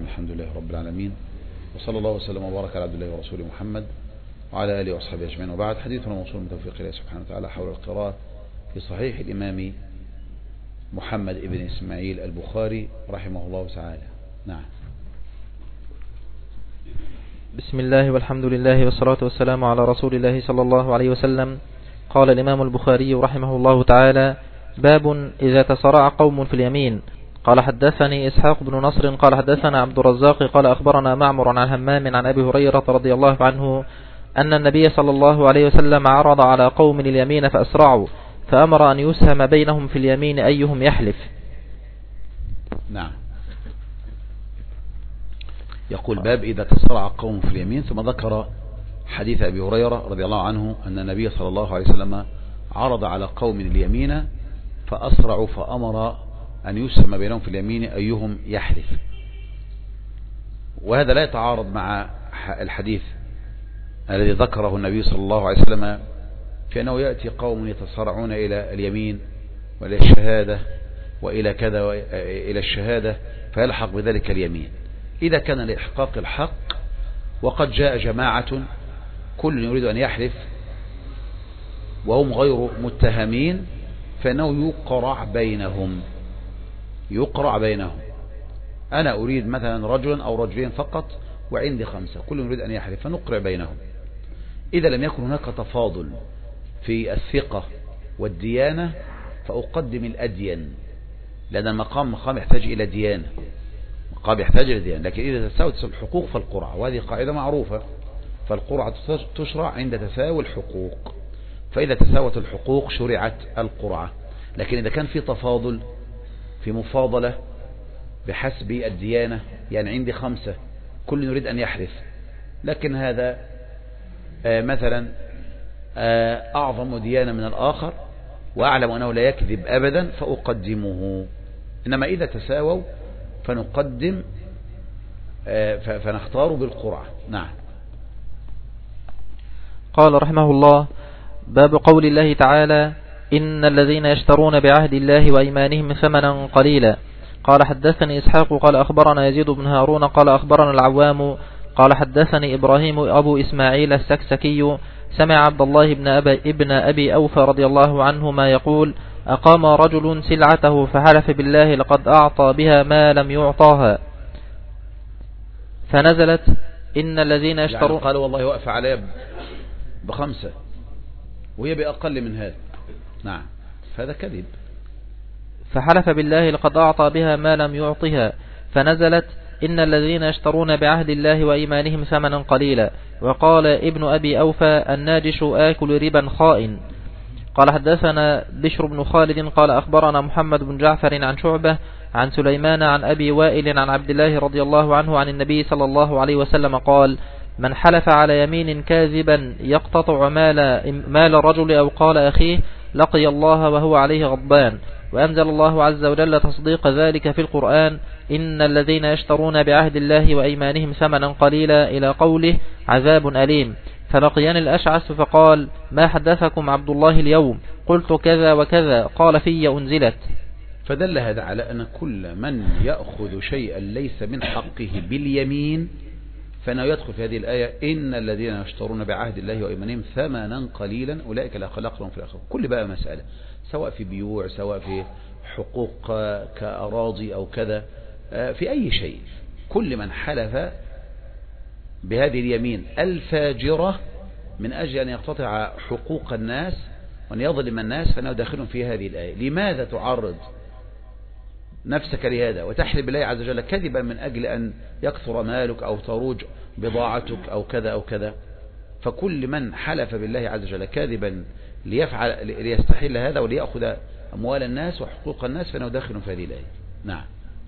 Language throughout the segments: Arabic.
الحمد لله رب العالمين، وصلى الله وسلم وبارك على عبد الله ورسوله محمد وعلى آله وأصحابه أجمعين. وبعد، حديثنا موصول من توفيق الله سبحانه وتعالى حول القراءة في صحيح الإمام محمد ابن إسماعيل البخاري رحمه الله تعالى. نعم. بسم الله والحمد لله والصلاة والسلام على رسول الله صلى الله عليه وسلم. قال الإمام البخاري رحمه الله تعالى: باب إذا تصرع قوم في اليمين. قال حدثني إسحاق بن نصر قال حدثنا عبد الرزاق قال أخبرنا معمر عن همام عن أبي هريرة رضي الله عنه أن النبي صلى الله عليه وسلم عرض على قوم اليمين فأسرعوا، فأمر أن يسهم بينهم في اليمين أيهم يحلف. نعم. يقول: باب إذا تصرع قوم في اليمين، ثم ذكر حديث أبي هريرة رضي الله عنه أن النبي صلى الله عليه وسلم عرض على قوم اليمين فأسرعوا فأمر أن يسهم بينهم في اليمين أيهم يحلف. وهذا لا يتعارض مع الحديث الذي ذكره النبي صلى الله عليه وسلم في أنه يأتي قوم يتصارعون إلى اليمين وإلى الشهادة وإلى كذا وإلى الشهادة فيلحق بذلك اليمين. إذا كان لإحقاق الحق وقد جاء جماعة كل يريد أن يحلف وهم غير متهمين فإنه يقرع بينهم. أنا أريد مثلا رجلا أو رجلين فقط وعندي 5، كل يريد أن يحلف فنقرع بينهم. إذا لم يكن هناك تفاضل في الثقة والديانة فأقدم الأدين، لأن المقام يحتاج إلى ديانة، لكن إذا تساوت الحقوق فالقرعة، وهذه قاعدة معروفة، فالقرعة تشرع عند تساوي الحقوق، فإذا تساوت الحقوق شرعت القرعة. لكن إذا كان في تفاضل في مفاضلة بحسب الديانة، يعني عندي 5 كل يريد أن يحلف، لكن هذا مثلا أعظم ديانة من الآخر وأعلم أنه لا يكذب أبدا فأقدمه. إنما إذا تساووا فنقدم فنختار بالقرعة. نعم. قال رحمه الله: باب قول الله تعالى: إن الذين يشترون بعهد الله وأيمانهم ثمنا قليلا. قال حدثني إسحاق قال أخبرنا يزيد بن هارون قال أخبرنا العوام قال حدثني إبراهيم أبو إسماعيل السكسكي سمع عبد الله ابن أبي أوفى رضي الله عنهما يقول: أقام رجل سلعته فحلف بالله لقد أعطى بها ما لم يعطاها، فنزلت: إن الذين يشترون، يعني قال والله وقف علي ب5 وهي بأقل من هذا. نعم، هذا كذب. فحلف بالله لقد أعطى بها ما لم يعطها، فنزلت: إن الذين يشترون بعهد الله وإيمانهم ثمنا قليلا. وقال ابن أبي أوفى: الناجش آكل ربا خائن. قال حدثنا بشر بن خالد قال أخبرنا محمد بن جعفر عن شعبة عن سليمان عن أبي وائل عن عبد الله رضي الله عنه عن النبي صلى الله عليه وسلم قال: من حلف على يمين كاذبا يقتطع مال الرجل أو قال أخيه لقي الله وهو عليه غضبان. وأنزل الله عز وجل تصديق ذلك في القرآن: إن الذين يشترون بعهد الله وأيمانهم ثمنا قليلا إلى قوله: عذاب أليم. فلقيان الأشعث فقال: ما حدثكم عبد الله اليوم؟ قلت كذا وكذا. قال: في أنزلت. فدل هذا على أن كل من يأخذ شيئا ليس من حقه باليمين فإنه يدخل في هذه الآية: إن الذين يشترون بعهد الله وأيمانهم ثمنا قليلا أولئك لا خلاق لهم في الآخرة. كل بقى مسألة، سواء في بيوع، سواء في حقوق كأراضي أو كذا، في أي شيء، كل من حلف بهذه اليمين الفاجرة من أجل أن يقتطع حقوق الناس وأن يظلم الناس فإنه داخل في هذه الآية. لماذا تعرض نفسك لهذا وتحلف بالله عز وجل كذبا من أجل أن يكثر مالك أو تروج بضاعتك أو كذا أو كذا؟ فكل من حلف بالله عز وجل كاذبا ليستحل هذا وليأخذ أموال الناس وحقوق الناس فإنه داخل في هذه الآية. نعم.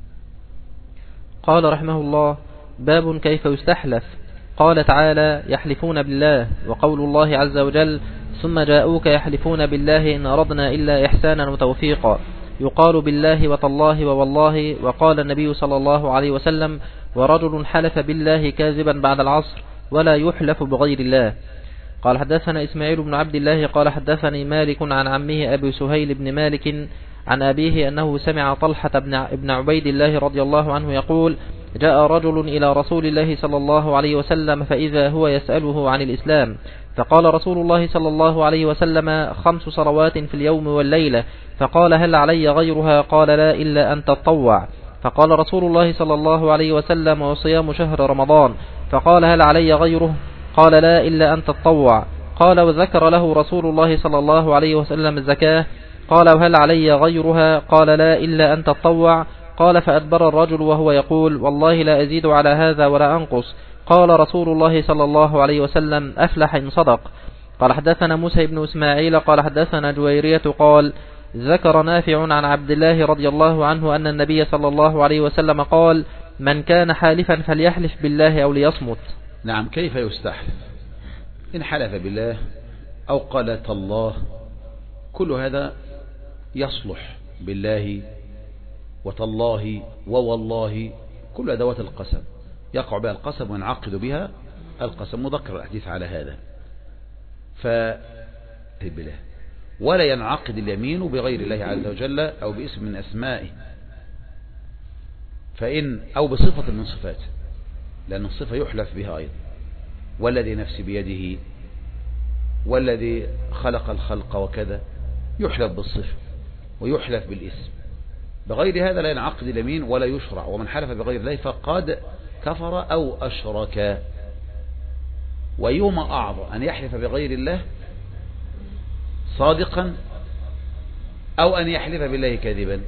قال رحمه الله: باب كيف يستحلف. قال تعالى: يحلفون بالله. وقول الله عز وجل: ثم جاءوك يحلفون بالله إن أردنا إلا إحسانا وتوفيقا. يقال بالله وتالله ووالله. وقال النبي صلى الله عليه وسلم: ورجل حلف بالله كاذبا بعد العصر ولا يحلف بغير الله. قال حدثنا إسماعيل بن عبد الله قال حدثني مالك عن عمه أبي سهيل بن مالك عن أبيه أنه سمع طلحة بن عبيد الله رضي الله عنه يقول: جاء رجل إلى رسول الله صلى الله عليه وسلم فإذا هو يسأله عن الإسلام، فقال رسول الله صلى الله عليه وسلم: 5 صلوات في اليوم والليلة. فقال: هل علي غيرها؟ قال: لا إلا أن تطوع. فقال رسول الله صلى الله عليه وسلم: وصيام شهر رمضان. فقال: هل علي غيره؟ قال: لا إلا أن تطوع. قال: وذكر له رسول الله صلى الله عليه وسلم الزكاة. قال: وهل علي غيرها؟ قال: لا إلا أن تطوع. قال: فأدبر الرجل وهو يقول: والله لا أزيد على هذا ولا أنقص. قال رسول الله صلى الله عليه وسلم: أفلح إن صدق. قال: حدثنا موسى بن إسماعيل قال حدثنا جويرية قال: ذكر نافع عن عبد الله رضي الله عنه أن النبي صلى الله عليه وسلم قال: من كان حالفا فليحلف بالله أو ليصمت. نعم. كيف يستحلف؟ إن حلف بالله أو قال تالله، كل هذا يصلح. بالله وتالله ووالله كل أدوات القسم يقع بها القسم وينعقد بها القسم، مذكر الحديث على هذا. بالله ولا ينعقد اليمين بغير الله عز وجل أو باسم من أسمائه، أو بصفة من صفاته، لأن الصفة يحلف بها أيضا. والذي نفسي بيده، والذي خلق الخلق وكذا، يحلف بالصفة ويحلف بالاسم. بغير هذا لا ينعقد اليمين ولا يشرع. ومن حلف بغير الله فقد كفر أو أشرك. ويوم أعظم أن يحلف بغير الله صادقا أو أن يحلف بالله كاذبا.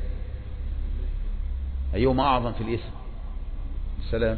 أيهما أعظم في الإثم؟ السلام.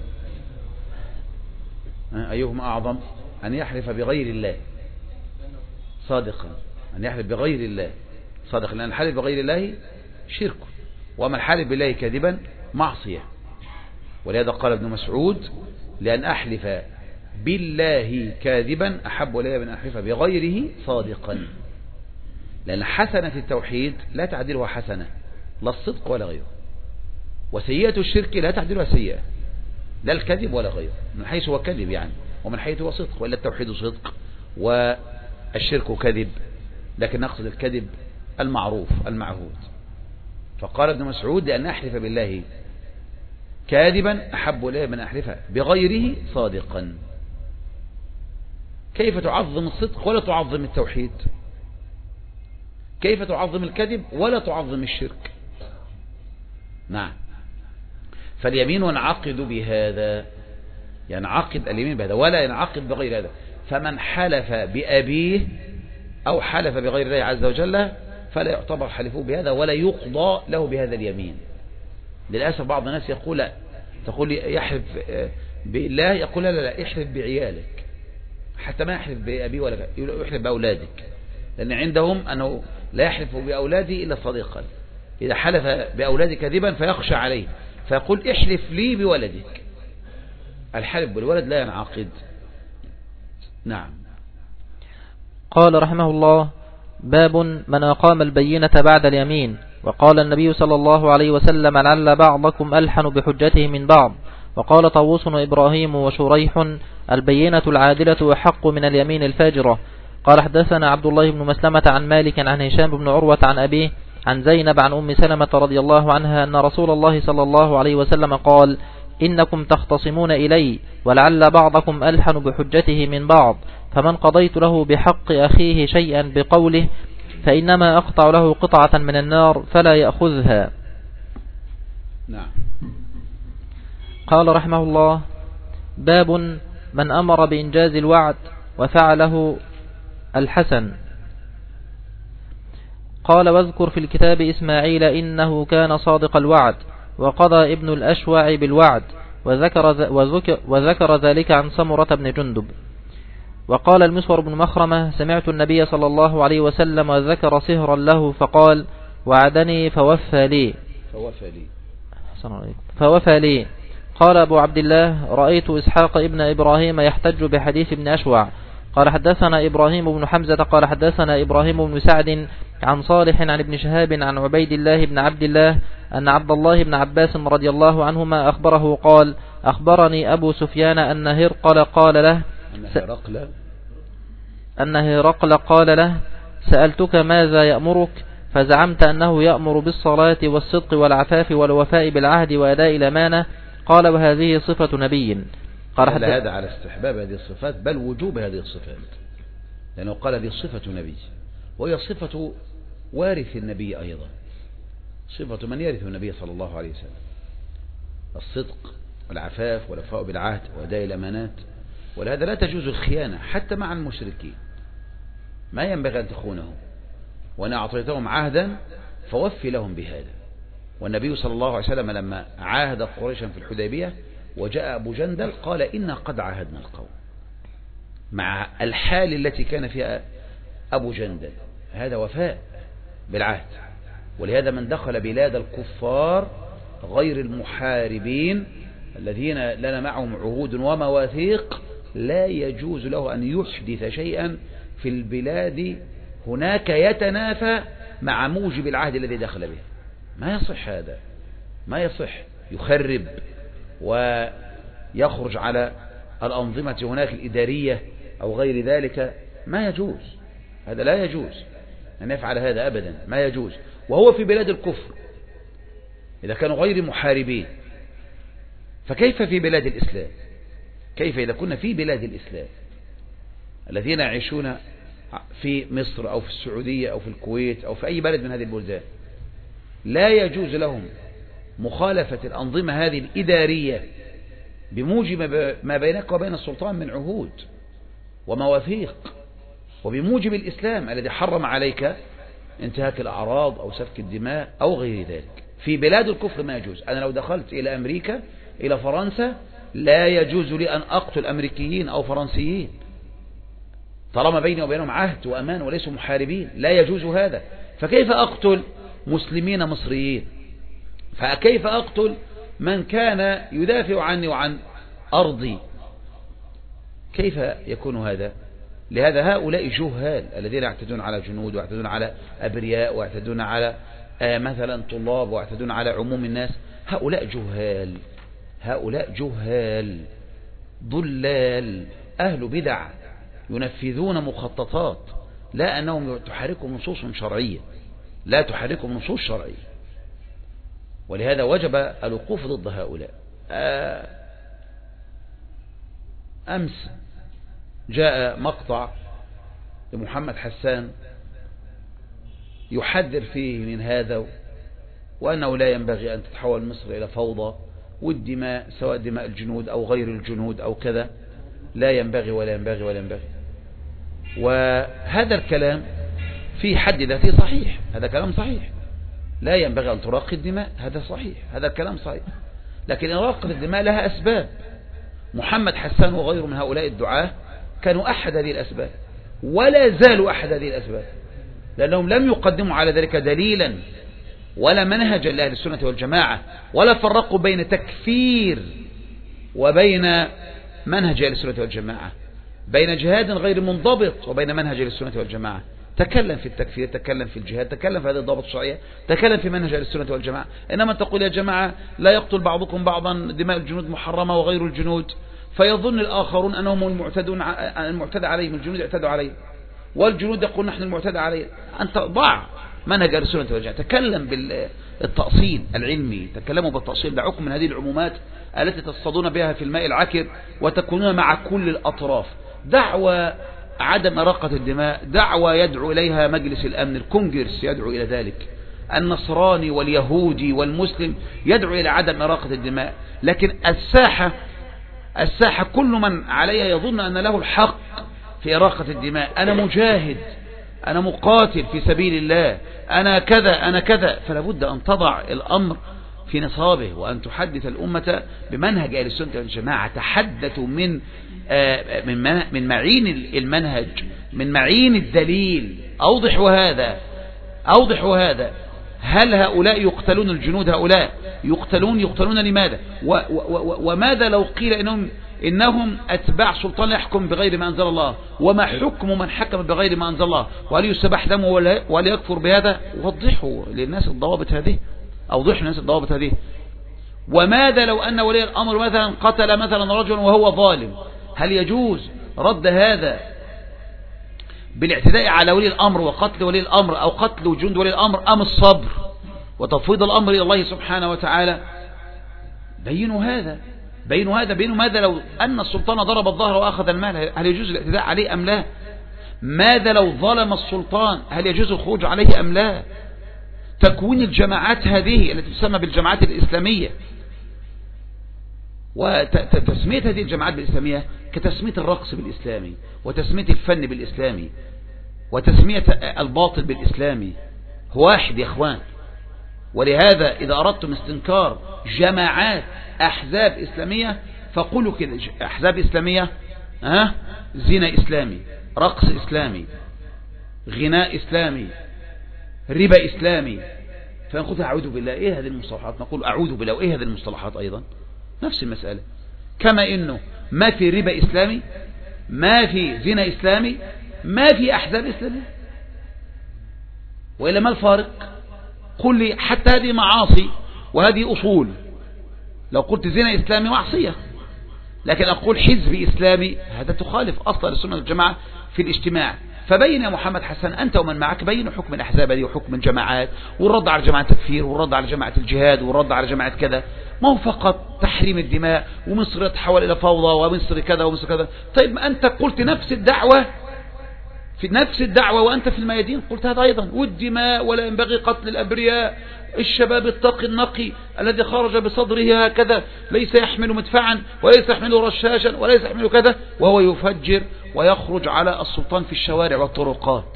أيهما أعظم؟ أن يحلف بغير الله صادقا، أن يحلف بغير الله صادقا، لأن الحلف بغير الله شرك، وما الحلف بالله كاذبا معصية. ولهذا قال ابن مسعود: لأن أحلف بالله كاذبا أحب إلي من أحلف بغيره صادقا. لأن حسنة التوحيد لا تعدلها حسنة، لا الصدق ولا غيره. وسيئة الشرك لا تعدلها سيئة، لا الكذب ولا غيره، من حيث هو كذب يعني، ومن حيث هو صدق. وإلا التوحيد صدق والشرك كذب، لكن نقصد الكذب المعروف المعهود. فقال ابن مسعود: لأن أحلف بالله كاذبا أحب إلي من أحلف بغيره صادقا. كيف تعظم الصدق ولا تعظم التوحيد؟ كيف تعظم الكذب ولا تعظم الشرك؟ نعم. فاليمين ينعقد بهذا، ينعقد اليمين بهذا ولا ينعقد بغير هذا. فمن حلف بأبيه أو حلف بغير الله عز وجل فلا يعتبر حلفه بهذا ولا يقضى له بهذا اليمين. للأسف بعض الناس تقول يحلف بالله، يقول لا يحلف بعيالك، حتى ما يحلف بأبيه ولا يحلف بأولادك، لأن عندهم أنه لا يحلف بأولادي إلا صديقا. إذا حلف بأولادك كذبا فيخشى عليه، فيقول احلف لي بولدك. الحلف بالولد لا ينعقد. نعم. قال رحمه الله: باب من أقام البينة بعد اليمين. وقال النبي صلى الله عليه وسلم: لعل بعضكم ألحن بحجته من بعض. وقال طاووس وإبراهيم وشريح: البينة العادلة أحق من اليمين الفاجرة. قال حدثنا عبد الله بن مسلمة عن مالك عن هشام بن عروة عن أبيه عن زينب عن أم سلمة رضي الله عنها أن رسول الله صلى الله عليه وسلم قال: إنكم تختصمون إلي ولعل بعضكم ألحن بحجته من بعض، فمن قضيت له بحق أخيه شيئا بقوله فإنما أقطع له قطعة من النار فلا يأخذها. نعم. قال رحمه الله: باب من أمر بإنجاز الوعد وفعله الحسن. قال: واذكر في الكتاب إسماعيل إنه كان صادق الوعد وقضى ابن الأشوع بالوعد، وذكر ذلك عن سمرة بن جندب. وقال المسور بن مخرمة: سمعت النبي صلى الله عليه وسلم وذكر سهرا له فقال: وعدني فوفى لي. قال أبو عبد الله: رأيت إسحاق ابن إبراهيم يحتج بحديث ابن أشوع. قال حدثنا إبراهيم بن حمزة قال حدثنا إبراهيم بن سعد عن صالح عن ابن شهاب عن عبيد الله بن عبد الله أن عبد الله بن عباس رضي الله عنهما أخبره قال: أخبرني أبو سفيان أن هرقل قال له: سألتك ماذا يأمرك؟ فزعمت أنه يأمر بالصلاة والصدق والعفاف والوفاء بالعهد وأداء الأمانة. قال وهذه صفة نبي. قال هذا على استحباب هذه الصفات بل وجوب هذه الصفات، لأنه قال هذه صفة نبي، وهي صفة وارث النبي أيضا، صفة من يرث النبي صلى الله عليه وسلم، الصدق والعفاف والوفاء بالعهد وأداء الأمانات. ولهذا لا تجوز الخيانة حتى مع المشركين، ما ينبغي أن تخونهم، وأنا أعطيتهم عهدا فوفي لهم بهذا. والنبي صلى الله عليه وسلم لما عاهد قريشا في الحديبية وجاء أبو جندل قال إنا قد عاهدنا القوم، مع الحال التي كان فيها أبو جندل، هذا وفاء بالعهد. ولهذا من دخل بلاد الكفار غير المحاربين الذين لنا معهم عهود ومواثيق لا يجوز له أن يحدث شيئا في البلاد هناك يتنافى مع موجب العهد الذي دخل به. ما يصح هذا، ما يصح، يخرب ويخرج على الأنظمة هناك الإدارية أو غير ذلك، ما يجوز، هذا لا يجوز أن يفعل هذا أبدا، ما يجوز. وهو في بلاد الكفر إذا كانوا غير محاربين، فكيف في بلاد الإسلام؟ كيف إذا كنا في بلاد الإسلام الذين يعيشون في مصر أو في السعودية أو في الكويت أو في أي بلد من هذه البلدان لا يجوز لهم مخالفة الأنظمة هذه الإدارية بموجب ما بينك وبين السلطان من عهود ومواثيق، وبموجب الإسلام الذي حرم عليك انتهاك الأعراض أو سفك الدماء أو غير ذلك. في بلاد الكفر ما يجوز. أنا لو دخلت إلى أمريكا إلى فرنسا لا يجوز لي أن أقتل أمريكيين أو فرنسيين طالما بيني وبينهم عهد وأمان وليسوا محاربين، لا يجوز هذا. فكيف أقتل مسلمين مصريين؟ فكيف أقتل من كان يدافع عني وعن أرضي؟ كيف يكون هذا؟ لهذا هؤلاء جهال الذين يعتدون على جنود ويعتدون على أبرياء ويعتدون على مثلا طلاب ويعتدون على عموم الناس، هؤلاء جهال، هؤلاء جهال ضلال أهل بدع ينفذون مخططات، لا أنهم تحركهم نصوص شرعية، لا تحركهم نصوص شرعية. ولهذا وجب الوقوف ضد هؤلاء. أمس جاء مقطع لمحمد حسان يحذر فيه من هذا، وأنه لا ينبغي أن تتحول مصر إلى فوضى، والدماء سواء دماء الجنود أو غير الجنود أو كذا لا ينبغي ولا ينبغي ولا ينبغي. وهذا الكلام في حد ذاته صحيح، هذا كلام صحيح، لا ينبغي أن تراق الدماء، هذا صحيح، هذا الكلام صحيح. لكن إراقة الدماء لها أسباب. محمد حسان وغيره من هؤلاء الدعاة كانوا أحد هذه الأسباب ولا زالوا أحد هذه الأسباب، لأنهم لم يقدموا على ذلك دليلا ولا منهجا لأهل السنة والجماعة، ولا فرقوا بين تكفير وبين منهج أهل السنة والجماعة، بين جهاد غير منضبط وبين منهج أهل السنة والجماعة. تكلم في التكفير، تكلم في الجهاد، تكلم في هذه الضوابط الشرعية، تكلم في منهج أهل السنة والجماعة. إنما تقول يا جماعة لا يقتل بعضكم بعضا، دماء الجنود محرمة وغير الجنود، فيظن الآخرون أنهم المعتدى عليهم، الجنود اعتدوا عليهم، والجنود يقول نحن المعتدى عليهم. أنت ضع منهج أهل السنة والجماعة، تكلم بالتأصيل العلمي، تكلموا بالتأصيل، دعوكم من هذه العمومات التي تصطادون بها في الماء العكر وتكونون مع كل الأطراف. دعوة عدم إراقة الدماء، دعوة يدعو إليها مجلس الأمن، الكونجرس يدعو إلى ذلك، النصراني واليهودي والمسلم يدعو إلى عدم إراقة الدماء. لكن الساحة كل من عليها يظن أن له الحق في إراقة الدماء. أنا مجاهد، أنا مقاتل في سبيل الله، أنا كذا أنا كذا. فلا بد أن تضع الأمر في نصابه وأن تحدث الأمة بمنهج أهل السنة والجماعة. تحدثوا من معين المنهج، من معين الدليل. أوضحوا هذا. هل هؤلاء يقتلون الجنود؟ هؤلاء يقتلون لماذا؟ وماذا لو قيل إنهم أتباع سلطان يحكم بغير ما أنزل الله؟ وما حكم من حكم بغير ما أنزل الله؟ وهل يستباح دمه ولا يكفر بهذا؟ وضحوا للناس الضوابط هذه، أوضحوا للناس الضوابط هذه. وماذا لو أن ولي الأمر مثلا قتل مثلا رجلا وهو ظالم؟ هل يجوز رد هذا بالاعتداء على ولي الأمر وقتل ولي الأمر أو قتل جند ولي الأمر، أم الصبر وتفويض الأمر إلى الله سبحانه وتعالى؟ بينوا هذا، بينوا ماذا لو أن السلطان ضرب الظهر وأخذ المال، هل يجوز الاعتداء عليه أم لا؟ ماذا لو ظلم السلطان، هل يجوز الخروج عليه أم لا؟ تكوين الجماعات هذه التي تسمى بالجماعات الإسلامية، وتسمية هذه الجماعات بالإسلامية كتسمية الرقص بالإسلامي، وتسمية الفن بالإسلامي، وتسمية الباطل بالإسلامي، هو واحد يا إخوان. ولهذا إذا أردتم استنكار جماعات أحزاب إسلامية فقولوا كده: أحزاب إسلامية، زنا إسلامي، رقص إسلامي، غناء إسلامي، ربا إسلامي. فنقول أعوذ بالله، إيه هذه المصطلحات؟ نقول أعوذ بالله، وإيه هذه المصطلحات أيضا؟ نفس المسألة. كما إنه ما في ربا إسلامي، ما في زنا إسلامي، ما في أحزاب إسلامية. وإلا ما الفارق؟ قل لي. حتى هذه معاصي وهذه أصول. لو قلت زنا إسلامي معصية، لكن أقول حزب إسلامي هذا تخالف أصل السنة والجماعة في الاجتماع. فبين يا محمد حسن أنت ومن معك، بينوا حكم الأحزاب هذه وحكم الجماعات، والرد على جماعة التكفير، والرد على جماعة الجهاد، والرد على جماعة كذا. ما هو فقط تحريم الدماء ومصر تحول إلى فوضى ومصر كذا ومصر كذا. طيب ما أنت قلت نفس الدعوة في نفس الدعوة وأنت في الميادين، قلت هذا أيضا: والدماء ولا ينبغي قتل الأبرياء، الشباب التقي النقي الذي خرج بصدره هكذا ليس يحمل مدفعا وليس يحمل رشاشا وليس يحمل كذا، وهو يفجر ويخرج على السلطان في الشوارع والطرقات.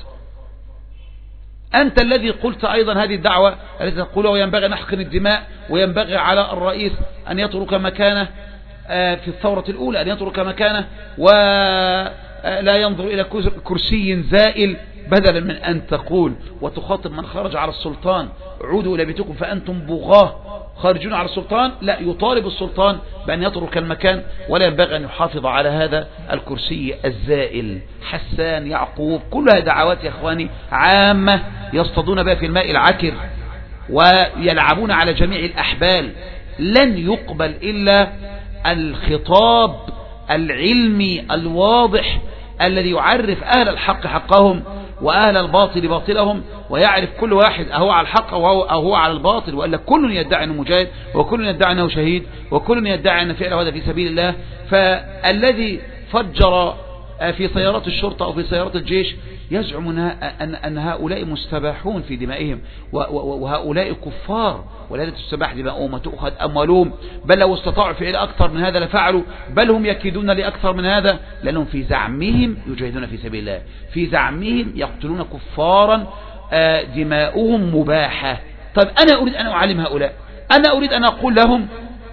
أنت الذي قلت أيضا هذه الدعوة التي تقولها: وينبغي نحقن الدماء، وينبغي على الرئيس أن يترك مكانه في الثورة الأولى، أن يترك مكانه ولا ينظر إلى كرسي زائل، بدلا من أن تقول وتخاطب من خرج على السلطان: عودوا إلى بيتكم فأنتم بغاة خارجون على السلطان. لا، يطالب السلطان بأن يترك المكان، ولا ينبغي أن يحافظ على هذا الكرسي الزائل. حسان، يعقوب، كلها دعوات يا أخواني عامة يصطادون بها في الماء العكر ويلعبون على جميع الأحبال. لن يقبل إلا الخطاب العلمي الواضح الذي يعرف أهل الحق حقهم وأهل الباطل باطلهم، ويعرف كل واحد أهو على الحق أو هو على الباطل. وإلا كل يدعي أنه مجاهد، وكل يدعي أنه شهيد، وكل يدعي أن فعله هذا في سبيل الله. فالذي فجر في سيارات الشرطة أو في سيارات الجيش يزعم أن هؤلاء مستباحون في دمائهم، وهؤلاء كفار، ولا تستباح دماؤهم وتؤخذ أموالهم، بل لو استطاعوا فعل أكثر من هذا لفعلوا، بل هم يكيدون لأكثر من هذا، لأنهم في زعمهم يجاهدون في سبيل الله، في زعمهم يقتلون كفارا دماؤهم مباحة. طيب أنا أريد أن أعلم هؤلاء، أنا أريد أن أقول لهم: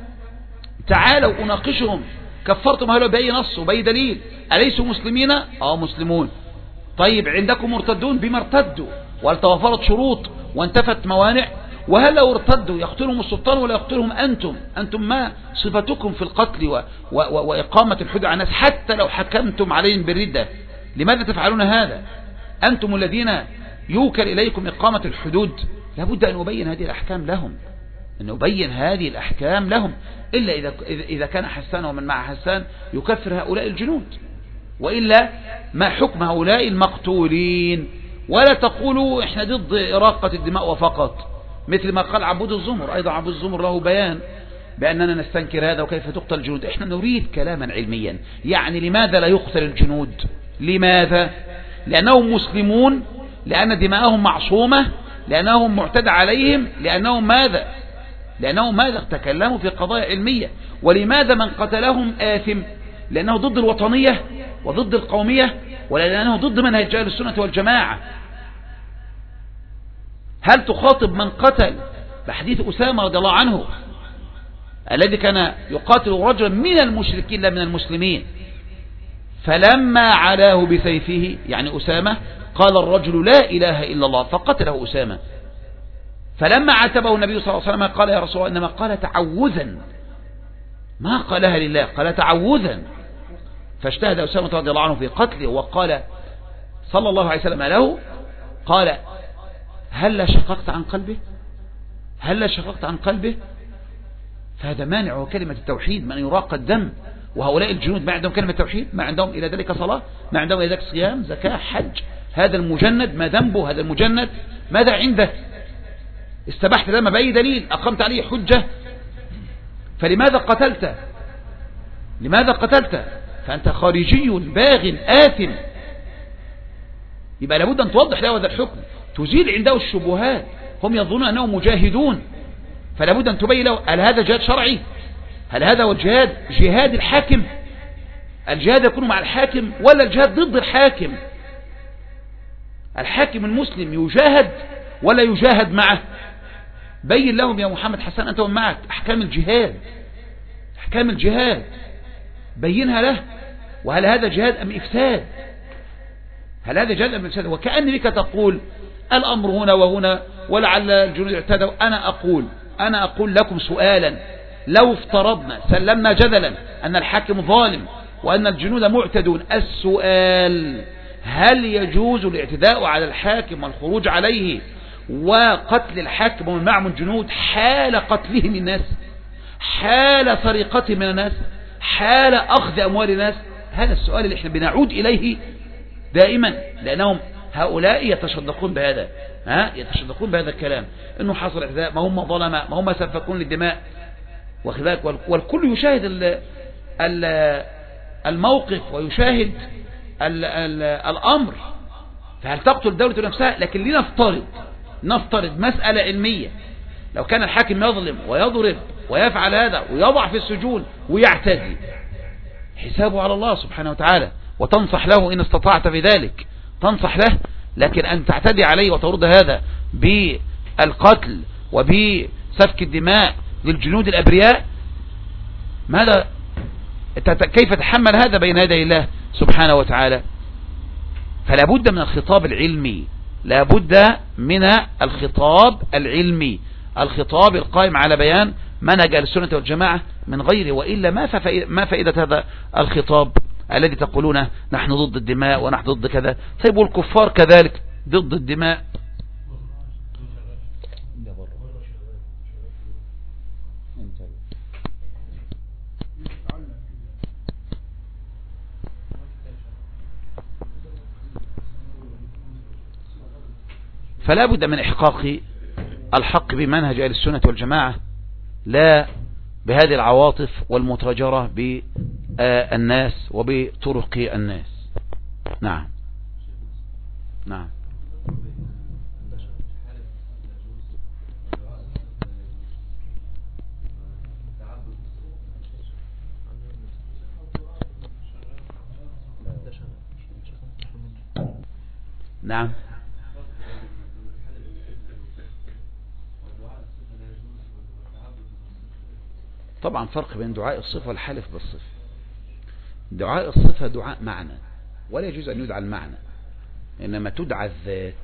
تعالوا أناقشهم، كفرتم هؤلاء بأي نص وبأي دليل؟ أليسوا مسلمين؟ مسلمون. طيب عندكم مرتدون؟ بما ارتدوا؟ وهل توفرت شروط وانتفت موانع؟ وهل لو ارتدوا يقتلهم السلطان ولا يقتلهم أنتم ما صفتكم في القتل وإقامة الحدود على الناس حتى لو حكمتم عليهم بالردة؟ لماذا تفعلون هذا؟ أنتم الذين يوكل إليكم إقامة الحدود. لابد أن نبين هذه الأحكام لهم، أن نبين هذه الأحكام لهم، إلا إذا كان حسان ومن مع حسان يكفر هؤلاء الجنود، وإلا ما حكم هؤلاء المقتولين؟ ولا تقولوا إحنا ضد إراقة الدماء وفقط، مثل ما قال عبود الزمر. أيضا عبود الزمر له بيان بأننا نستنكر هذا وكيف تقتل الجنود. إحنا نريد كلاما علميا، يعني لماذا لا يقتل الجنود؟ لماذا؟ لأنهم مسلمون، لأن دماءهم معصومة، لأنهم معتدى عليهم، لأنهم ماذا تكلموا في قضايا علمية. ولماذا من قتلهم آثم؟ لأنه ضد الوطنية وضد القومية، ولا لأنه ضد منهج أهل السنة والجماعة. هل تخاطب من قتل بحديث أسامة رضي الله عنه الذي كان يقاتل رجلا من المشركين لا من المسلمين، فلما علاه بسيفه يعني أسامة قال الرجل لا إله إلا الله فقتله أسامة، فلما عاتبه النبي صلى الله عليه وسلم قال يا رسول الله إنما قال تعوذا، ما قالها لله، قال تعوذا. فاجتهد أسامة رضي الله عنه في قتله، وقال صلى الله عليه وسلم له قال هل شققت عن قلبه؟ هل شققت عن قلبه؟ فهذا مانع كلمة التوحيد، من يراق الدم. وهؤلاء الجنود ما عندهم كلمة توحيد، ما عندهم إلى ذلك صلاة، ما عندهم إلى ذلك صيام زكاة حج. هذا المجند ما ذنبه؟ هذا المجند ماذا عنده؟ استبحت دم بأي دليل؟ أقمت عليه حجة؟ فلماذا قتلت؟ لماذا قتلت؟ فأنت خارجي باغ آثم. يبقى لابد أن توضح له هذا الحكم، تزيل عنده الشبهات. هم يظنون أنهم مجاهدون، فلابد أن تبين له هل هذا جهاد شرعي؟ هل هذا هو جهاد الحاكم؟ الجهاد يكون مع الحاكم ولا الجهاد ضد الحاكم؟ الحاكم المسلم يجاهد ولا يجاهد معه؟ بين لهم يا محمد حسن أنت ومعك أحكام الجهاد، أحكام الجهاد بينها له. وهل هذا جهاد أم إفساد؟ هل هذا جهاد أم إفساد؟ وكأن بك تقول الأمر هنا وهنا ولعل الجنود اعتدوا. أنا أقول لكم سؤالا، لو افترضنا سلمنا جدلا أن الحاكم ظالم وأن الجنود معتدون، السؤال هل يجوز الاعتداء على الحاكم والخروج عليه وقتل الحاكم ومن معه الجنود حال قتلهم الناس، حال سرقتهم من الناس، حال أخذ أموال الناس؟ هذا السؤال اللي احنا بنعود إليه دائما، لأنهم هؤلاء يتشدقون بهذا، يتشدقون بهذا الكلام انه حصل اعتداء، ما هم ظلماء، ما هم سفكون للدماء، والكل يشاهد الموقف ويشاهد الأمر. فهل تقتل الدولة نفسها؟ لكن لنفترض مسألة علمية، لو كان الحاكم يظلم ويضرب ويفعل هذا ويضع في السجون ويعتدي، حسابه على الله سبحانه وتعالى، وتنصح له إن استطعت في ذلك، تنصح له. لكن أن تعتدي عليه وترد هذا بالقتل وبسفك الدماء للجنود الأبرياء، ماذا كيف تحمل هذا بين يدي الله سبحانه وتعالى؟ فلا بد من الخطاب العلمي، لا بد من الخطاب العلمي، الخطاب القائم على بيان منهج السنة والجماعة من غيره، وإلا ما فائدة هذا الخطاب الذي تقولون نحن ضد الدماء ونحن ضد كذا؟ طيب والكفار كذلك ضد الدماء. فلا بد من إحقاق الحق بمنهج أهل السنة والجماعة، لا بهذه العواطف والمتاجرة بالناس وبطرق الناس. نعم نعم. نعم طبعا فرق بين دعاء الصفة والحلف بالصفة. دعاء الصفة دعاء معنى، ولا يجوز أن يدعى المعنى، إنما تدعى الذات،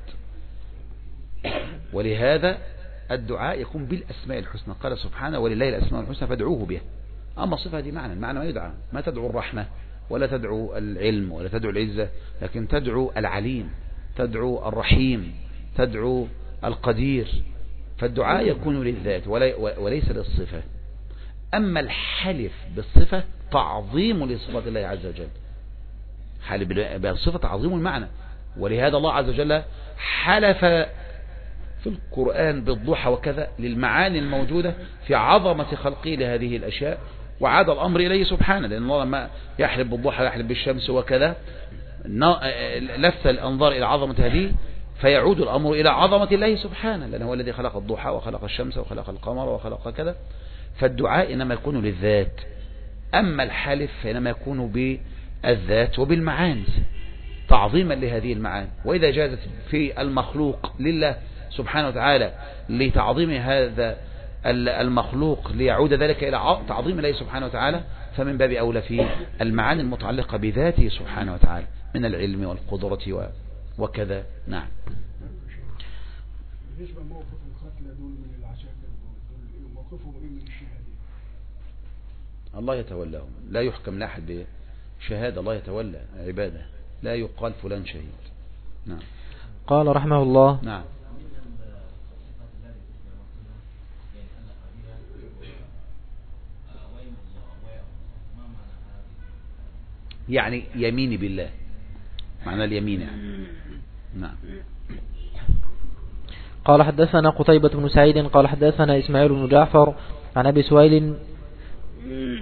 ولهذا الدعاء يكون بالأسماء الحسنى. قال سبحانه ولله الأسماء الحسنى فادعوه بها. أما الصفة دي معنى، المعنى ما يدعى، ما تدعو الرحمة ولا تدعو العلم ولا تدعو العزة، لكن تدعو العليم، تدعو الرحيم، تدعو القدير. فالدعاء يكون للذات وليس للصفة. أما الحلف بالصفة تعظيم لصفات الله عز وجل، حلف بالصفة تعظيم المعنى، ولهذا الله عز وجل حلف في القرآن بالضحى وكذا للمعاني الموجودة في عظمة خلقه لهذه الأشياء، وعاد الأمر إليه سبحانه، لأن الله لما يحلف بالضحى يحلف بالشمس وكذا لفت الأنظار إلى عظمة هذه، فيعود الأمر إلى عظمة الله سبحانه، لأنه هو الذي خلق الضحى وخلق الشمس وخلق القمر وخلق كذا. فالدعاء إنما يكون للذات، أما الحلف فإنما يكون بالذات وبالمعاني تعظيما لهذه المعاني. وإذا جازت في المخلوق لله سبحانه وتعالى لتعظيم هذا المخلوق ليعود ذلك إلى تعظيم الله سبحانه وتعالى، فمن باب أولى في المعاني المتعلقة بذاته سبحانه وتعالى من العلم والقدرة وكذا. نعم. بالنسبة لموقف القتلى دول من العساكر دول موقفهم ايه من الشهادة؟ الله يتولاهم، لا يحكم لاحد بشهادة، الله يتولى عباده، لا يقال فلان شهيد. نعم. قال رحمه الله. نعم. يعني يميني بالله، معنى اليمين يعني. نعم. قال حدثنا قتيبة بن سعيد قال حدثنا إسماعيل بن جعفر عن أبي سويل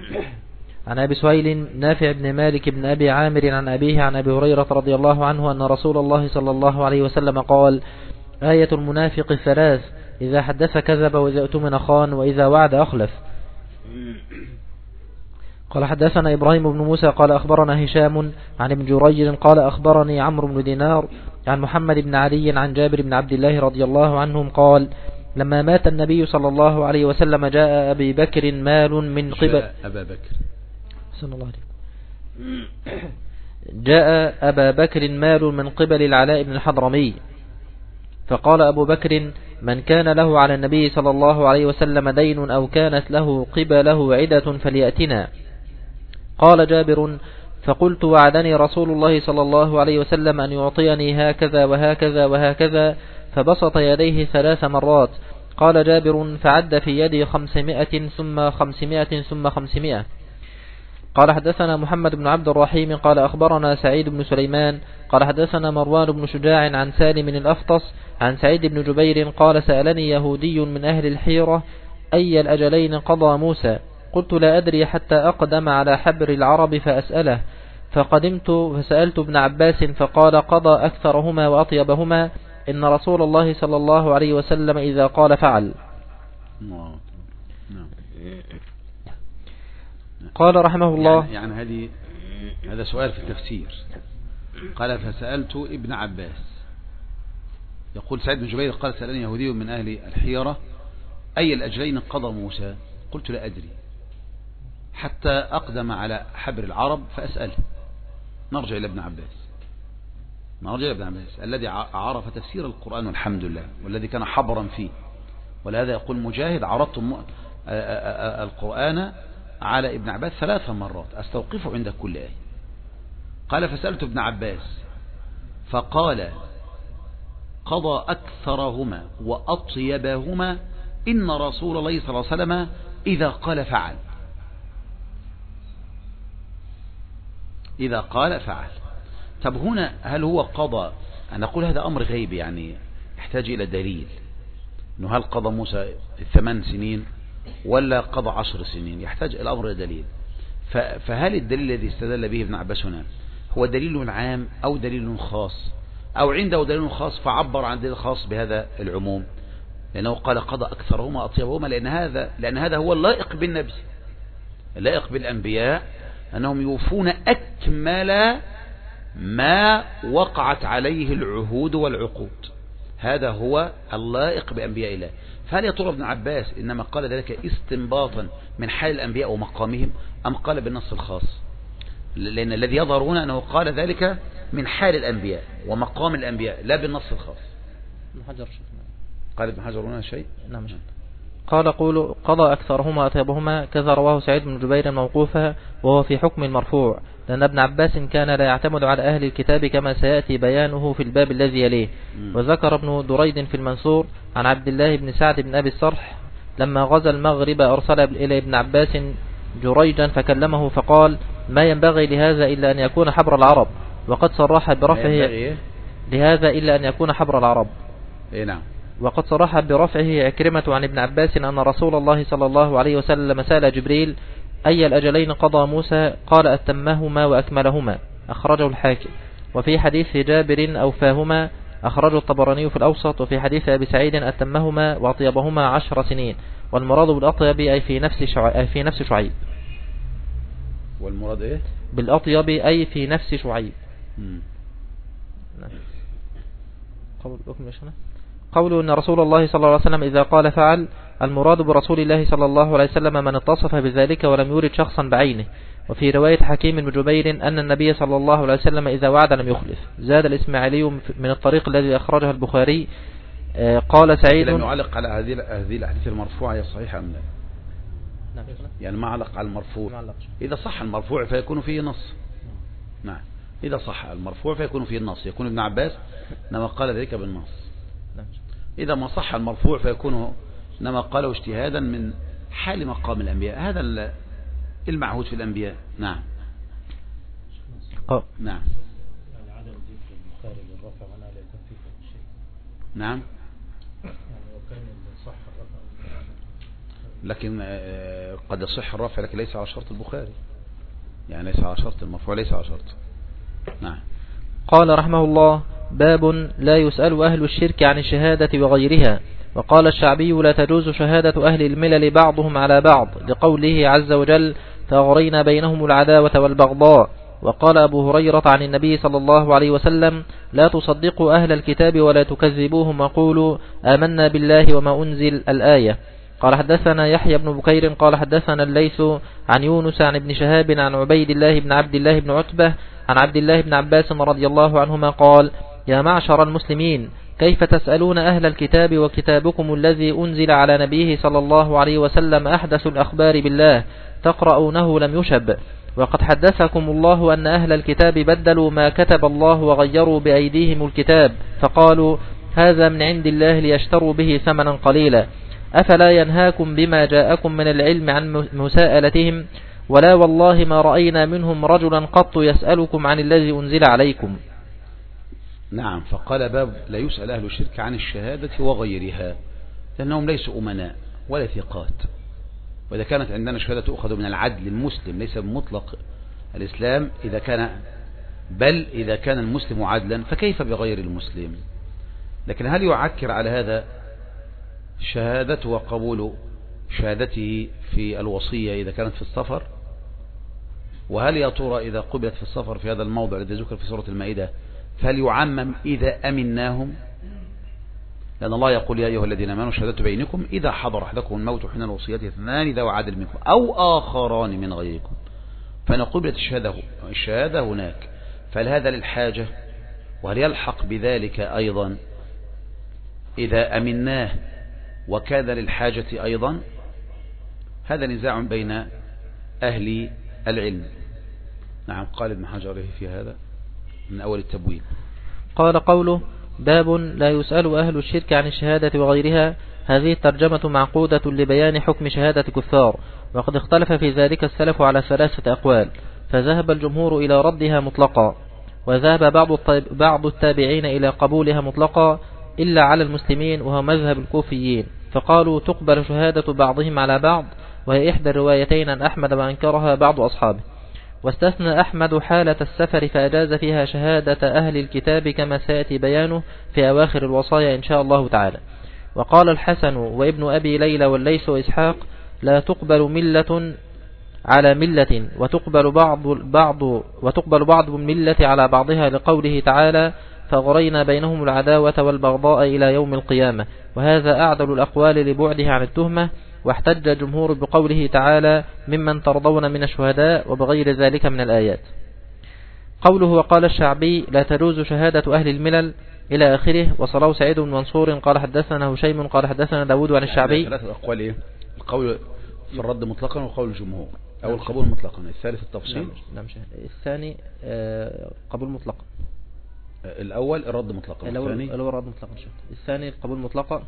عن أبي سهيل نافع بن مالك بن أبي عامر عن أبيه عن أبي هريرة رضي الله عنه أن رسول الله صلى الله عليه وسلم قال: آية المنافق ثلاث: إذا حدث كذب، وإذا اؤتمن خان، وإذا وعد أخلف. قال: حدثنا إبراهيم بن موسى قال أخبرنا هشام عن ابن جريج قال أخبرني عمرو بن دينار عن محمد بن علي عن جابر بن عبد الله رضي الله عنهم قال: لما مات النبي صلى الله عليه وسلم جاء أبي بكر مال من قبل أبا بكر صلى الله عليه جاء أبا بكر مال من قبل العلاء بن الحضرمي، فقال أبو بكر: من كان له على النبي صلى الله عليه وسلم دين أو كانت له قبله عدة فليأتنا. قال جابر: فقلت: وعدني رسول الله صلى الله عليه وسلم أن يعطيني هكذا وهكذا وهكذا، فبسط يديه 3 مرات. قال جابر: فعد في يدي 500 ثم 500 ثم 500. قال: حدثنا محمد بن عبد الرحيم قال أخبرنا سعيد بن سليمان قال حدثنا مروان بن شجاع عن سالم الأفطس عن سعيد بن جبير قال: سألني يهودي من أهل الحيرة أي الأجلين قضى موسى؟ قلت: لا أدري حتى أقدم على حبر العرب فأسأله. فقدمت فسألت ابن عباس فقال: قضى أكثرهما وأطيبهما، إن رسول الله صلى الله عليه وسلم إذا قال فعل. قال رحمه الله: يعني هذا سؤال في التفسير. قال: فسألت ابن عباس، يقول سعيد بن جبير قال: سألني يهودي من أهل الحيرة أي الأجلين قضى موسى؟ قلت: لا أدري حتى أقدم على حبر العرب فأسأله. نرجع إلى ابن عباس الذي عرف تفسير القرآن والحمد لله، والذي كان حبرا فيه. ولهذا يقول مجاهد: عرضت القرآن على ابن عباس 3 مرات أستوقفه عند كل آية. قال: فسألت ابن عباس فقال: قضى أكثرهما وأطيبهما، إن رسول الله صلى الله عليه وسلم إذا قال فعل. إذا قال فعل. طب هنا هل هو قضى؟ أنا أقول هذا أمر غيب، يعني يحتاج إلى دليل، إنه هل قضى موسى 8 سنين ولا قضى 10 سنين؟ يحتاج الأمر إلى دليل. فهل الدليل الذي استدل به ابن عباس هنا هو دليل عام أو دليل خاص، أو عنده دليل خاص فعبر عن دليل خاص بهذا العموم؟ لأنه قال: قضى أكثرهما أطيبهما، لأن هذا هو اللائق بالنبي، اللائق بالأنبياء، أنهم يوفون أكمل ما وقعت عليه العهود والعقود. هذا هو اللائق بأنبياء الله. فهل يا ترى ابن عباس إنما قال ذلك استنباطا من حال الأنبياء ومقامهم، أم قال بالنص الخاص؟ لأن الذي يظهر هنا أنه قال ذلك من حال الأنبياء ومقام الأنبياء لا بالنص الخاص. قال ابن حجر هنا شيء؟ نعم. قال: قضى أكثرهما أطيبهما، كذا رواه سعيد بن جبير موقوفا، وهو في حكم المرفوع، لأن ابن عباس كان لا يعتمد على أهل الكتاب كما سيأتي بيانه في الباب الذي يليه. وذكر ابن دريد في المنصور عن عبد الله بن سعد بن أبي الصرح لما غزا المغرب أرسل إلى ابن عباس جريجا فكلمه فقال: ما ينبغي لهذا إلا أن يكون حبر العرب، وقد صرح برفعه لهذا إلا أن يكون حبر العرب. نعم. وقد صرح برفعه عكرمة عن ابن عباس أن رسول الله صلى الله عليه وسلم سأل جبريل: أي الأجلين قضى موسى؟ قال: أتمهما وأكملهما، أخرجه الحاكم. وفي حديث جابر أوفاهما، أخرجه الطبراني في الأوسط. وفي حديث أبي سعيد: أتمهما وأطيبهما 10 سنين، والمراد بالأطيب أي في نفس شعيب. والمراد إيه؟ بالأطيب أي في نفس شعيب. قوله أن رسول الله صلى الله عليه وسلم إذا قال فعل، المراد برسول الله صلى الله عليه وسلم من اتصف بذلك ولم يورد شخصا بعينه. وفي رواية حكيم بن جبير أن النبي صلى الله عليه وسلم إذا وعد لم يخلف. زاد الإسماعيلي من الطريق الذي أخرجه البخاري. قال سعيد: لم يعلق على هذه الأحاديث المرفوعة هي صحيحة أم لا؟ يعني ما علق على المرفوع. إذا صح المرفوع فيكون فيه نص. نعم. إذا صح المرفوع فيكون فيه النص، يكون ابن عباس إنما قال ذلك بالنص. إذا ما صح المرفوع فيكون إنما قاله اجتهادا من حال مقام الأنبياء. هذا المعهود في الأنبياء. نعم. نعم. يعني عدم ذكر البخاري للرفع عنها لا يكون فيه شيء. نعم. يعني لو كان صح الرفع لكن قد يصح الرفع لكن ليس على شرط البخاري، يعني ليس على شرط المرفوع، ليس على شرط. نعم. قال رحمه الله: باب لا يسأل أهل الشرك عن الشهادة وغيرها. وقال الشعبي: لا تجوز شهادة أهل الملل بعضهم على بعض، لقوله عز وجل: فأغرينا بينهم العداوة والبغضاء. وقال أبو هريرة عن النبي صلى الله عليه وسلم: لا تصدقوا أهل الكتاب ولا تكذبوهم وقولوا آمنا بالله وما أنزل. الآية. قال حدثنا يحيى بن بكير قال حدثنا الليث عن يونس عن ابن شهاب عن عبيد الله بن عبد الله بن عتبة عن عبد الله بن عباس رضي الله عنهما قال: يا معشر المسلمين، كيف تسألون أهل الكتاب وكتابكم الذي أنزل على نبيه صلى الله عليه وسلم أحدث الأخبار بالله تقرؤونه لم يشب؟ وقد حدثكم الله أن أهل الكتاب بدلوا ما كتب الله وغيروا بأيديهم الكتاب، فقالوا هذا من عند الله ليشتروا به ثمنا قليلا. أفلا ينهاكم بما جاءكم من العلم عن مساءلتهم؟ ولا والله ما رأينا منهم رجلا قط يسألكم عن الذي أنزل عليكم. نعم. فقال باب لا يسأل أهل الشرك عن الشهادة وغيرها، لأنهم ليسوا أمناء ولا ثقات. وإذا كانت عندنا شهادة تؤخذ من العدل المسلم ليس بمطلق الإسلام إذا كان المسلم عدلا، فكيف بغير المسلم؟ لكن هل يعكر على هذا شهادته وقبول شهادته في الوصية إذا كانت في السفر؟ وهل يا ترى إذا قبلت في السفر في هذا الموضع الذي ذكر في سورة المائدة فهل يعمم إذا أمناهم؟ لأن الله يقول: يا أيها الذين آمنوا شهادة بينكم إذا حضر أحدكم الموت حين الوصية اثنان ذوي عدل منكم أو آخران من غيركم، فإن قبلت الشهادة هناك، فهل هذا للحاجة؟ وهل يلحق بذلك أيضا إذا أمناه وكان للحاجة أيضا؟ هذا نزاع بين أهل العلم. نعم. قال ابن حجر في هذا من أول التبويب. قال قوله: باب لا يسأل أهل الشرك عن الشهادة وغيرها. هذه الترجمة معقودة لبيان حكم شهادة كفار، وقد اختلف في ذلك السلف على 3 أقوال، فذهب الجمهور إلى ردها مطلقا، وذهب بعض التابعين إلى قبولها مطلقا إلا على المسلمين، وهو مذهب الكوفيين، فقالوا تقبل شهادة بعضهم على بعض، وهي إحدى الروايتين عن أحمد وأنكرها بعض أصحابه. واستثنى أحمد حالة السفر فأجاز فيها شهادة أهل الكتاب كما سيأتي بيانه في أواخر الوصايا إن شاء الله تعالى. وقال الحسن وابن أبي ليلى والليث وإسحاق: لا تقبل ملة على ملة، وتقبل بعض الملة على بعضها، لقوله تعالى: فأغرينا بينهم العداوة والبغضاء إلى يوم القيامة. وهذا أعدل الأقوال لبعده عن التهمة. واحتج الجمهور بقوله تعالى: ممن ترضون من الشهداء، وبغير ذلك من الآيات. قوله: وقال الشعبي: لا تجوز شهادة أهل الملل، إلى آخره. وصلاه سعيد بن منصور قال حدثنا هشيم قال حدثنا داود عن الشعبي. 3 أقوال إيه؟ القول في الرد مطلقا وقول الجمهور، أو القبول مطلقا. الثالث التفصيل. نعم. الثاني قبول مطلقا. الأول الرد مطلقا. الأول الرد مطلقا. الثاني القبول مطلقا.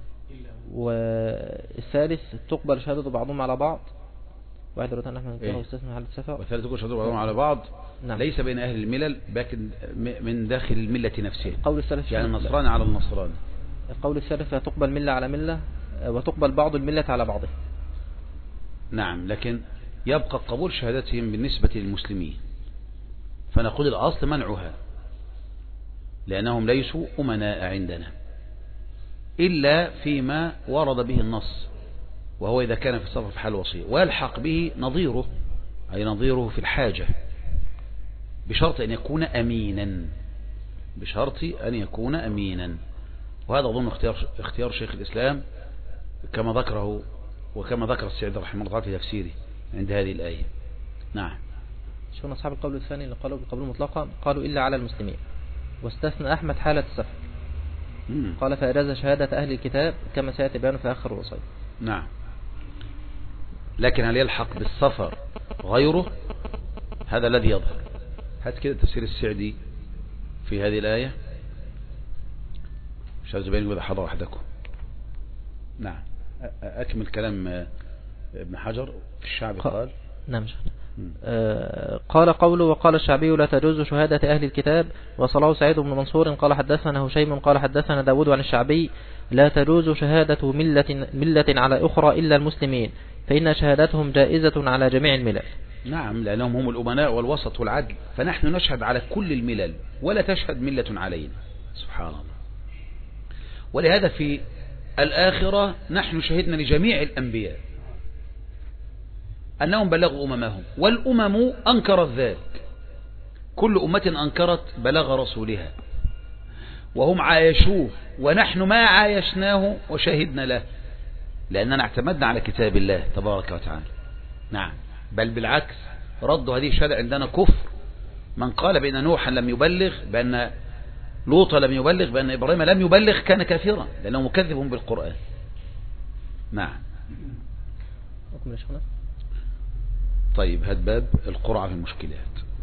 والثالث تقبل شهادة بعضهم على بعض. واحد رتنا نحن نذكره استثناء حالة السفر. والثالث تقبل شهادة بعضهم على بعض. نعم. ليس بين أهل الملل لكن من داخل الملة نفسها. القول الثالث يعني النصراني على النصراني. القول الثالث تقبل ملة على ملة، وتقبل بعض الملة على بعضها. نعم. لكن يبقى قبول شهادتهم بالنسبة للمسلمين، فنقول الأصل منعها لأنهم ليسوا أمناء عندنا إلا فيما ورد به النص، وهو إذا كان في السفر في حال الوصية، ويلحق به نظيره، أي نظيره في الحاجة، بشرط أن يكون أمينا، وهذا أظن اختيار شيخ الإسلام كما ذكره وكما ذكر السعيد رحمه الله في تفسيره عند هذه الآية. نعم. شون أصحاب القول الثاني اللي قالوا بالقبول مطلقا قالوا إلا على المسلمين، واستثنى أحمد حالة السفر. قال فأجاز شهادة أهل الكتاب كما سيأتي بيانه في آخر الوصايا. نعم. لكن هل يلحق بالسفر غيره؟ هذا الذي يظهر. هات كده تفسير السعدي في هذه الآية. مش عايز بينكم إذا حضر أحدكم. نعم. أكمل كلام ابن حجر في الشعب قال. نعم. قال قوله وقال الشعبي لا تجوز شهادة أهل الكتاب. وصله سعيد بن منصور قال حدثنا هشيم قال حدثنا داود عن الشعبي لا تجوز شهادة ملة على أخرى إلا المسلمين، فإن شهادتهم جائزة على جميع الملل. نعم، لأنهم هم الأمناء والوسط والعدل، فنحن نشهد على كل الملل ولا تشهد ملة علينا. سبحان الله. ولهذا في الآخرة نحن شهدنا لجميع الأنبياء أنهم بلغوا أممهم، والأمم أنكرت ذلك، كل أمة أنكرت بلغ رسولها، وهم عايشوه ونحن ما عايشناه وشهدنا له، لأننا اعتمدنا على كتاب الله تبارك وتعالى. نعم، بل بالعكس ردوا هذه الشهادة عندنا كفر. من قال بأن نوحا لم يبلغ، بأن لوط لم يبلغ، بأن إبراهيم لم يبلغ كان كافرا، لأنه مكذب بالقرآن. نعم. طيب، هذا باب القرعة في المشكلات.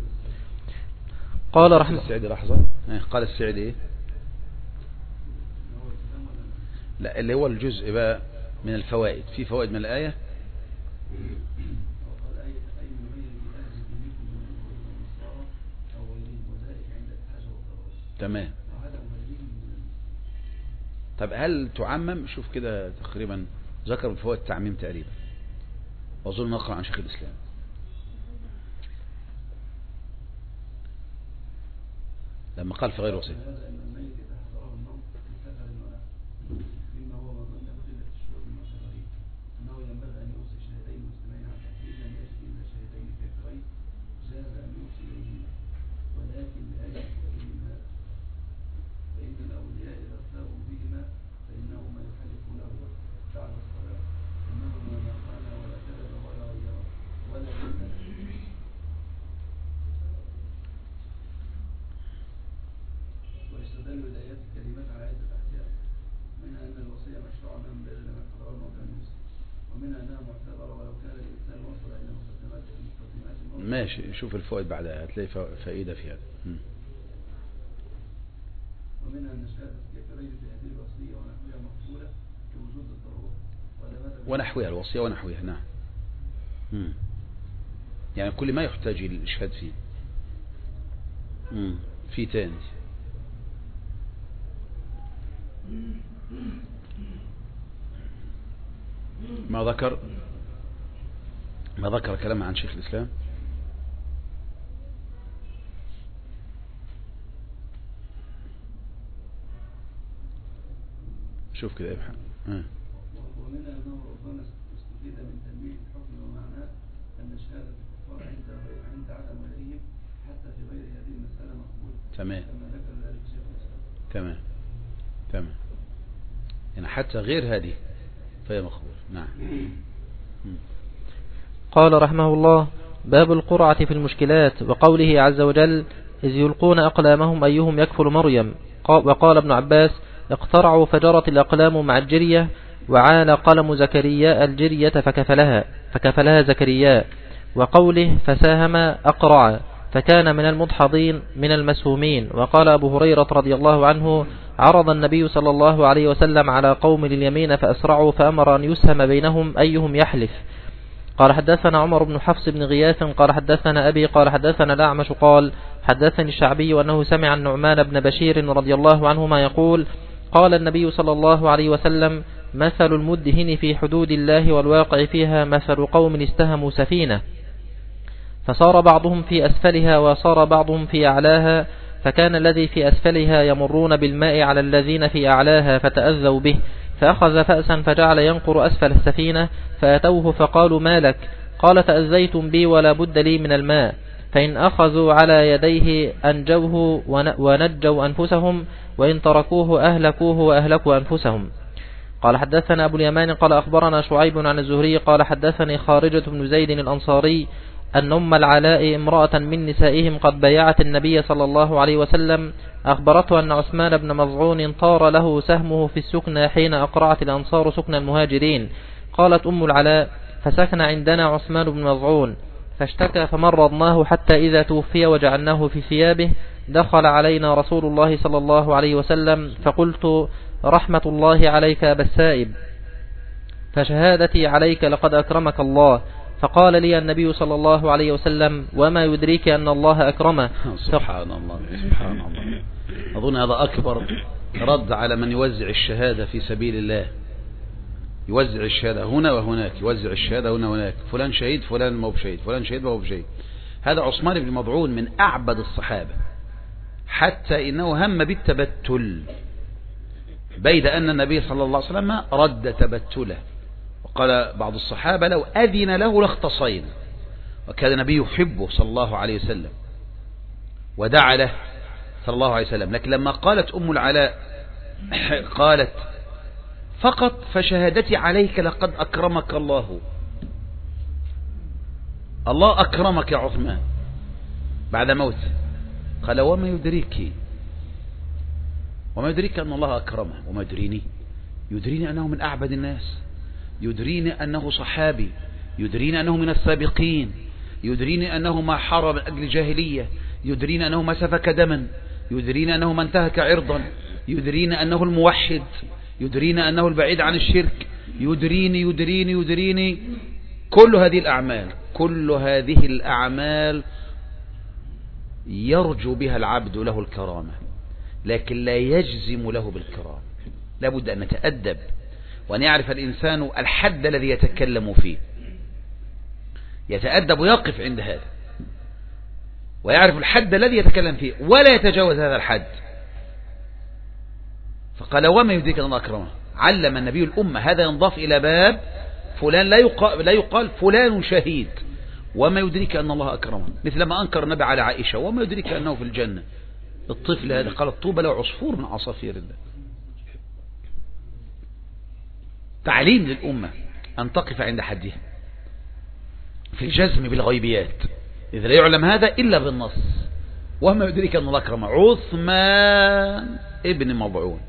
قال رحمه السعيدي لحظة. قال السعيدي إيه؟ لا، اللي هو الجزء بقى من الفوائد، في فوائد من الآية. تمام. طب هل تعمم؟ شوف كده تقريبا ذكر الفوائد تعميم تقريبا، وأظن نقرأ عن شيخ الإسلام. لما قال في غير وصية ماشي. شوف الفوائد بعدها هتلاقي فائدة في هذا. ومنها أن شهادة الكافرين في هذه الوصية ونحوها مقبولة لوجود الضرورة ونحوها الوصية ونحوها. نعم. يعني كل ما يحتاج الإشهاد فيه. في تاني ما ذكر كلام عن شيخ الإسلام. شوف كده ابحث. ومنها أنه ربما استفيد من تنبيه الحكم ومعناه أن شهادة الكفار عند عدم وليهم حتى في غير هذه المسألة مقبولة. تمام. كما ذكر ذلك شيخ الإسلام. تمام. يعني حتى غير هذه فهي مقبول. نعم. قال رحمه الله باب القرعة في المشكلات، وقوله عز وجل إذ يلقون أقلامهم أيهم يكفل مريم. وقال ابن عباس اقترعوا فجرت الأقلام مع الجرية، وعال قلم زكريا الجرية فكفلها زكريا. وقوله فساهم أقرع فكان من المدحضين من المسهومين. وقال أبو هريرة رضي الله عنه عرض النبي صلى الله عليه وسلم على قوم لليمين فأسرعوا فأمر أن يسهم بينهم أيهم يحلف. قال حدثنا عمر بن حفص بن غياث قال حدثنا أبي قال حدثنا الأعمش قال حدثني الشعبي وأنه سمع النعمان بن بشير رضي الله عنهما يقول قال النبي صلى الله عليه وسلم مثل المدهن في حدود الله والواقع فيها مثل قوم استهموا سفينة فصار بعضهم في أسفلها وصار بعضهم في أعلاها، فكان الذي في أسفلها يمرون بالماء على الذين في أعلاها فتأذوا به، فأخذ فأسا فجعل ينقر أسفل السفينة، فأتوه فقالوا ما لك؟ قال تأذيتم بي ولا بد لي من الماء، فإن أخذوا على يديه أنجوه ونجوا أنفسهم، وإن تركوه أهلكوه وأهلكوا أنفسهم. قال حدثنا أبو اليمان قال أخبرنا شعيب عن الزهري قال حدثني خارجة بن زيد الأنصاري أن أم العلاء امرأة من نسائهم قد بايعت النبي صلى الله عليه وسلم أخبرته أن عثمان بن مظعون طار له سهمه في السكنى حين أقرعت الأنصار سكن المهاجرين. قالت أم العلاء فسكن عندنا عثمان بن مظعون فاشتكى فمرضناه حتى إذا توفي وجعلناه في ثيابه دخل علينا رسول الله صلى الله عليه وسلم فقلت رحمة الله عليك أبا السائب، فشهادتي عليك لقد أكرمك الله، فقال لي النبي صلى الله عليه وسلم: وما يدريك أن الله أكرمه. سبحان الله سبحان الله. أظن هذا أكبر رد على من يوزع الشهادة في سبيل الله. يوزع الشهادة هنا وهناك، يوزع الشهادة هنا وهناك، فلان شهيد فلان ما هو بشهيد، فلان شهيد ما هو بشهيد. هذا عثمان بن مضعون من أعبد الصحابة، حتى إنه هم بالتبتل، بيد أن النبي صلى الله عليه وسلم رد تبتله، وقال بعض الصحابة: لو أذن له لاختصينا. وكان النبي يحبه صلى الله عليه وسلم ودعا له صلى الله عليه وسلم. لكن لما قالت أم العلاء قالت: فقط فشهادتي عليك لقد أكرمك الله. الله أكرمك يا عثمان بعد موته. قال: وما يدريك، وما يدريك أن الله أكرمه. وما يدريني أنه من أعبد الناس، يدريني أنه صحابي، يدريني أنه من السابقين، يدريني أنه ما حارب من أجل جاهلية، يدريني أنه ما سفك دما، يدريني أنه ما انتهك عرضا، يدريني أنه الموحد، يدريني أنه البعيد عن الشرك، يدريني كل هذه الأعمال يرجو بها العبد له الكرامة، لكن لا يجزم له بالكرامة. لابد أن نتأدب، وأن يعرف الإنسان الحد الذي يتكلم فيه، يتأدب ويقف عند هذا، ويعرف الحد الذي يتكلم فيه ولا يتجاوز هذا الحد. فقال: وما يدريك أن الله أكرمه. علم النبي الأمة. هذا ينضاف إلى باب فلان، لا يقال فلان شهيد، وما يدريك أن الله أكرمه، مثل ما أنكر النبي على عائشة: وما يدريك أنه في الجنة. الطفل هذا قال: طوبى له عصفور من عصافير الله. تعليم للأمة أن تقف عند حدها في الجزم بالغيبيات، إذا لا يعلم هذا إلا بالنص. وما يدريك أن الله أكرمه. عثمان ابن مضعون.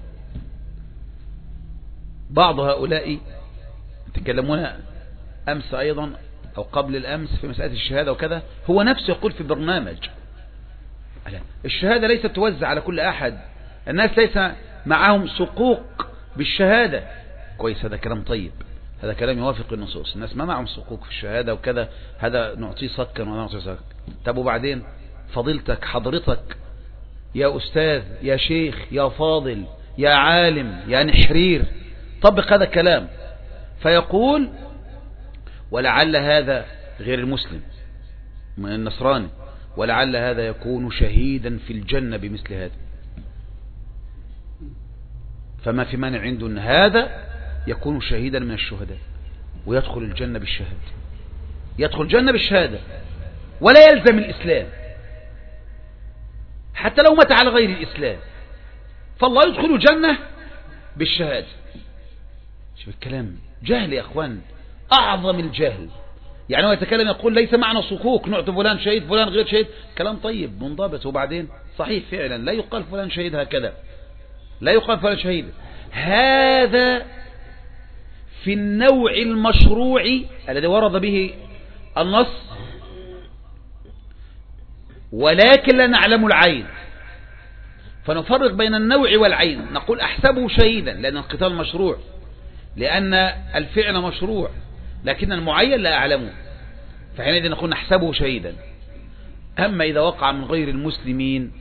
بعض هؤلاء يتكلمون أمس أيضا أو قبل الأمس في مسألة الشهادة وكذا، هو نفسه يقول في برنامج: الشهادة ليست توزع على كل أحد، الناس ليس معهم صكوك بالشهادة. كويس، هذا كلام طيب، هذا كلام يوافق النصوص. الناس ما معهم صكوك في الشهادة وكذا، هذا نعطيه صكا ولا نعطيه صكا. طب وبعدين فضيلتك، حضرتك يا أستاذ، يا شيخ، يا فاضل، يا عالم، يا نحرير، طبق هذا الكلام. فيقول: ولعل هذا غير المسلم من النصراني، ولعل هذا يكون شهيدا في الجنة بمثل هذا. فما في مانع عنده أن هذا يكون شهيدا من الشهداء ويدخل الجنة بالشهادة، يدخل الجنة بالشهادة ولا يلزم الإسلام، حتى لو مات على غير الإسلام فالله يدخل الجنة بالشهادة. شوف الكلام، جهل يا أخوان، أعظم الجهل. يعني هو يتكلم يقول: ليس معنى صكوك، نعطي فلان شهيد فلان غير شهيد. كلام طيب منضبط، وبعدين صحيح فعلا لا يقال فلان شهيد هكذا، لا يقال فلان شهيد. هذا في النوع المشروع الذي ورد به النص، ولكن لا نعلم العين، فنفرق بين النوع والعين. نقول: أحسبه شهيدا لأن القتال مشروع، لأن الفعل مشروع، لكن المعين لا أعلمه، فحينئذ نقول نحسبه شهيدا. أما إذا وقع من غير المسلمين،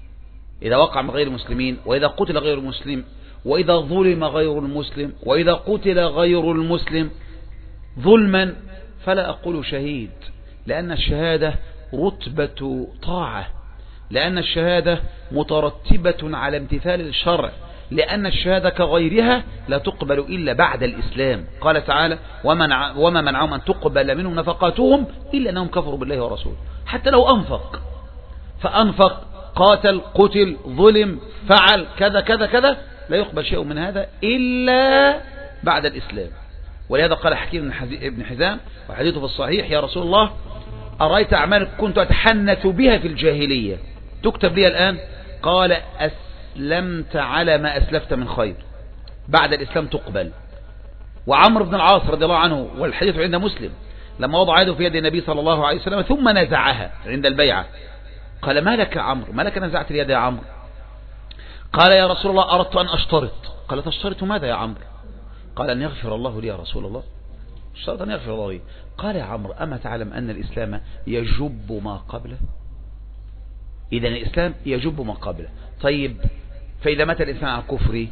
وإذا قتل غير المسلم، وإذا ظلم غير المسلم، وإذا قتل غير المسلم ظلما، فلا أقول شهيد، لأن الشهادة رتبة طاعة، لأن الشهادة مترتبة على امتثال الشرع، لأن الشهادة كغيرها لا تقبل إلا بعد الإسلام. قال تعالى: وما منعهم أن تقبل منهم نفقاتهم إلا أنهم كفروا بالله ورسوله. حتى لو فأنفق، قاتل، قتل، ظلم، فعل كذا كذا كذا، لا يقبل شيء من هذا إلا بعد الإسلام. ولهذا قال حكيم بن حزام وحديثه في الصحيح: يا رسول الله، أرأيت أعمال كنت أتحنث بها في الجاهلية تكتب لي الآن؟ قال: أسلمت على ما أسلفت من خير، بعد الإسلام تقبل. وعمرو بن العاص رضي الله عنه، والحديث عند مسلم، لما وضع يده في يد النبي صلى الله عليه وسلم ثم نزعها عند البيعة، قال: ما لك عمرو، ما لك نزعت اليد يا عمرو؟ قال: يا رسول الله، أردت أن أشترط. قال: تشترط ماذا يا عمرو؟ قال: أن يغفر الله لي يا رسول الله. اشترط أن يغفر الله. قال يا عمرو أما تعلم أن الإسلام يجب ما قبله؟ إذن الإسلام يجب ما قبله. طيب فإذا مات الإنسان على الكفر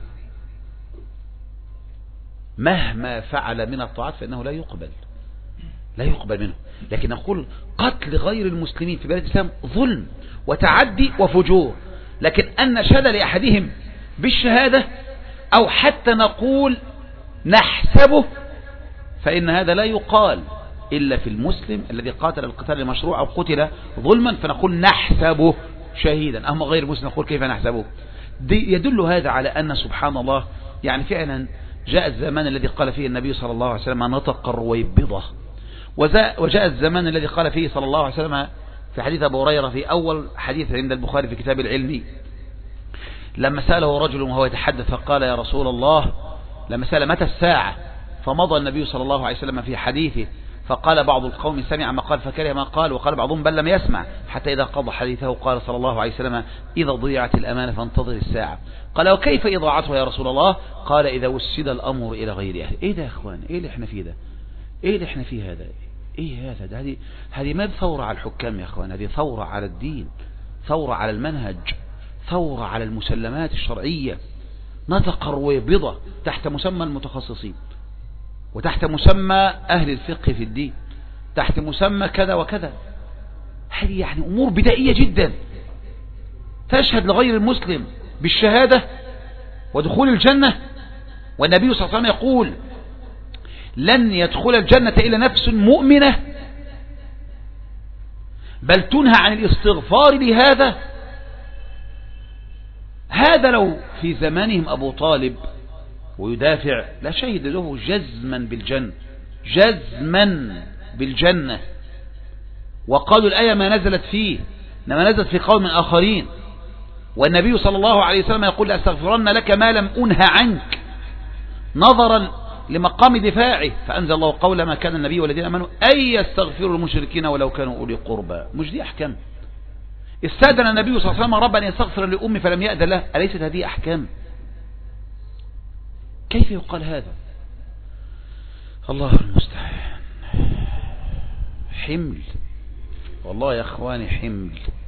مهما فعل من الطاعات فإنه لا يقبل منه. لكن نقول قتل غير المسلمين في بلاد الإسلام ظلم وتعدي وفجور، لكن أن نشهد لأحدهم بالشهادة أو حتى نقول نحسبه فإن هذا لا يقال إلا في المسلم الذي قاتل القتال المشروع أو قتل ظلما، فنقول نحسبه شهيدا. أما غير مسلم نقول كيف نحسبه؟ يدل هذا على أن سبحان الله يعني فعلا جاء الزمان الذي قال فيه النبي صلى الله عليه وسلم نطق الرويبضة، وجاء الزمان الذي قال فيه صلى الله عليه وسلم في حديث أبو هريرة في أول حديث عند البخاري في كتاب العلم، لما سأله رجل وهو يتحدث فقال يا رسول الله، لما سأل متى الساعة، فمضى النبي صلى الله عليه وسلم في حديثه فقال بعض القوم سمع ما قال فكره ما قال، وقال بعضهم بل لم يسمع، حتى إذا قضى حديثه قال صلى الله عليه وسلم إذا ضيعت الأمانة فانتظر الساعة. قال وكيف إضاعتها يا رسول الله؟ قال إذا وسد الأمر إلى غير أهل. إيه ده يا أخوان؟ إيه اللي احنا فيه ده؟ إيه اللي احنا فيه هذا؟ إيه هذا؟ ده هذه ما ثورة على الحكام يا أخوان، هذه ثورة على الدين، ثورة على المنهج، ثورة على المسلمات الشرعية. نطق الرويبضة تحت مسمى المتخصصين، وتحت مسمى أهل الفقه في الدين، تحت مسمى كذا وكذا. هذه يعني أمور بدائية جدا، تشهد لغير المسلم بالشهادة ودخول الجنة، والنبي صلى الله عليه وسلم يقول لن يدخل الجنة إلا نفس مؤمنة، بل تنهى عن الاستغفار لهذا. هذا لو في زمانهم أبو طالب ويدافع لا شهد له جزما بالجنة، جزما بالجنة. وقالوا الآية ما نزلت فيه إنما نزلت في قوم آخرين، والنبي صلى الله عليه وسلم يقول لأستغفرن لك ما لم أنه عنك، نظرا لمقام دفاعه، فأنزل الله قول ما كان النبي والذين آمنوا أن يستغفروا المشركين ولو كانوا أولي قربى. مش دي أحكام؟ استأذن النبي صلى الله عليه وسلم رب أن يستغفر لأمي فلم يأذن له، أليست هذه أحكام؟ كيف يقال هذا؟ الله المستعان. حمل والله يا أخواني، حمل.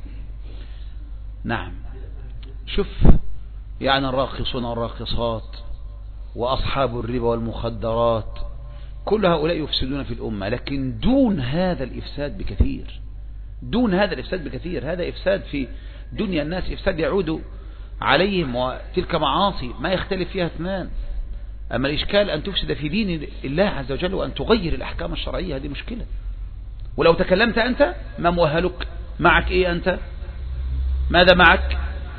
نعم. شوف يعني الراقصون والراقصات وأصحاب الربا والمخدرات كل هؤلاء يفسدون في الأمة، لكن دون هذا الإفساد بكثير، دون هذا الإفساد بكثير. هذا إفساد في دنيا الناس، إفساد يعود عليهم، وتلك معاصي ما يختلف فيها اثنان. أما الإشكال أن تفسد في دين الله عز وجل وأن تغير الأحكام الشرعية، هذه مشكلة. ولو تكلمت أنت ما مؤهلك؟ معك إيه أنت؟ ماذا معك؟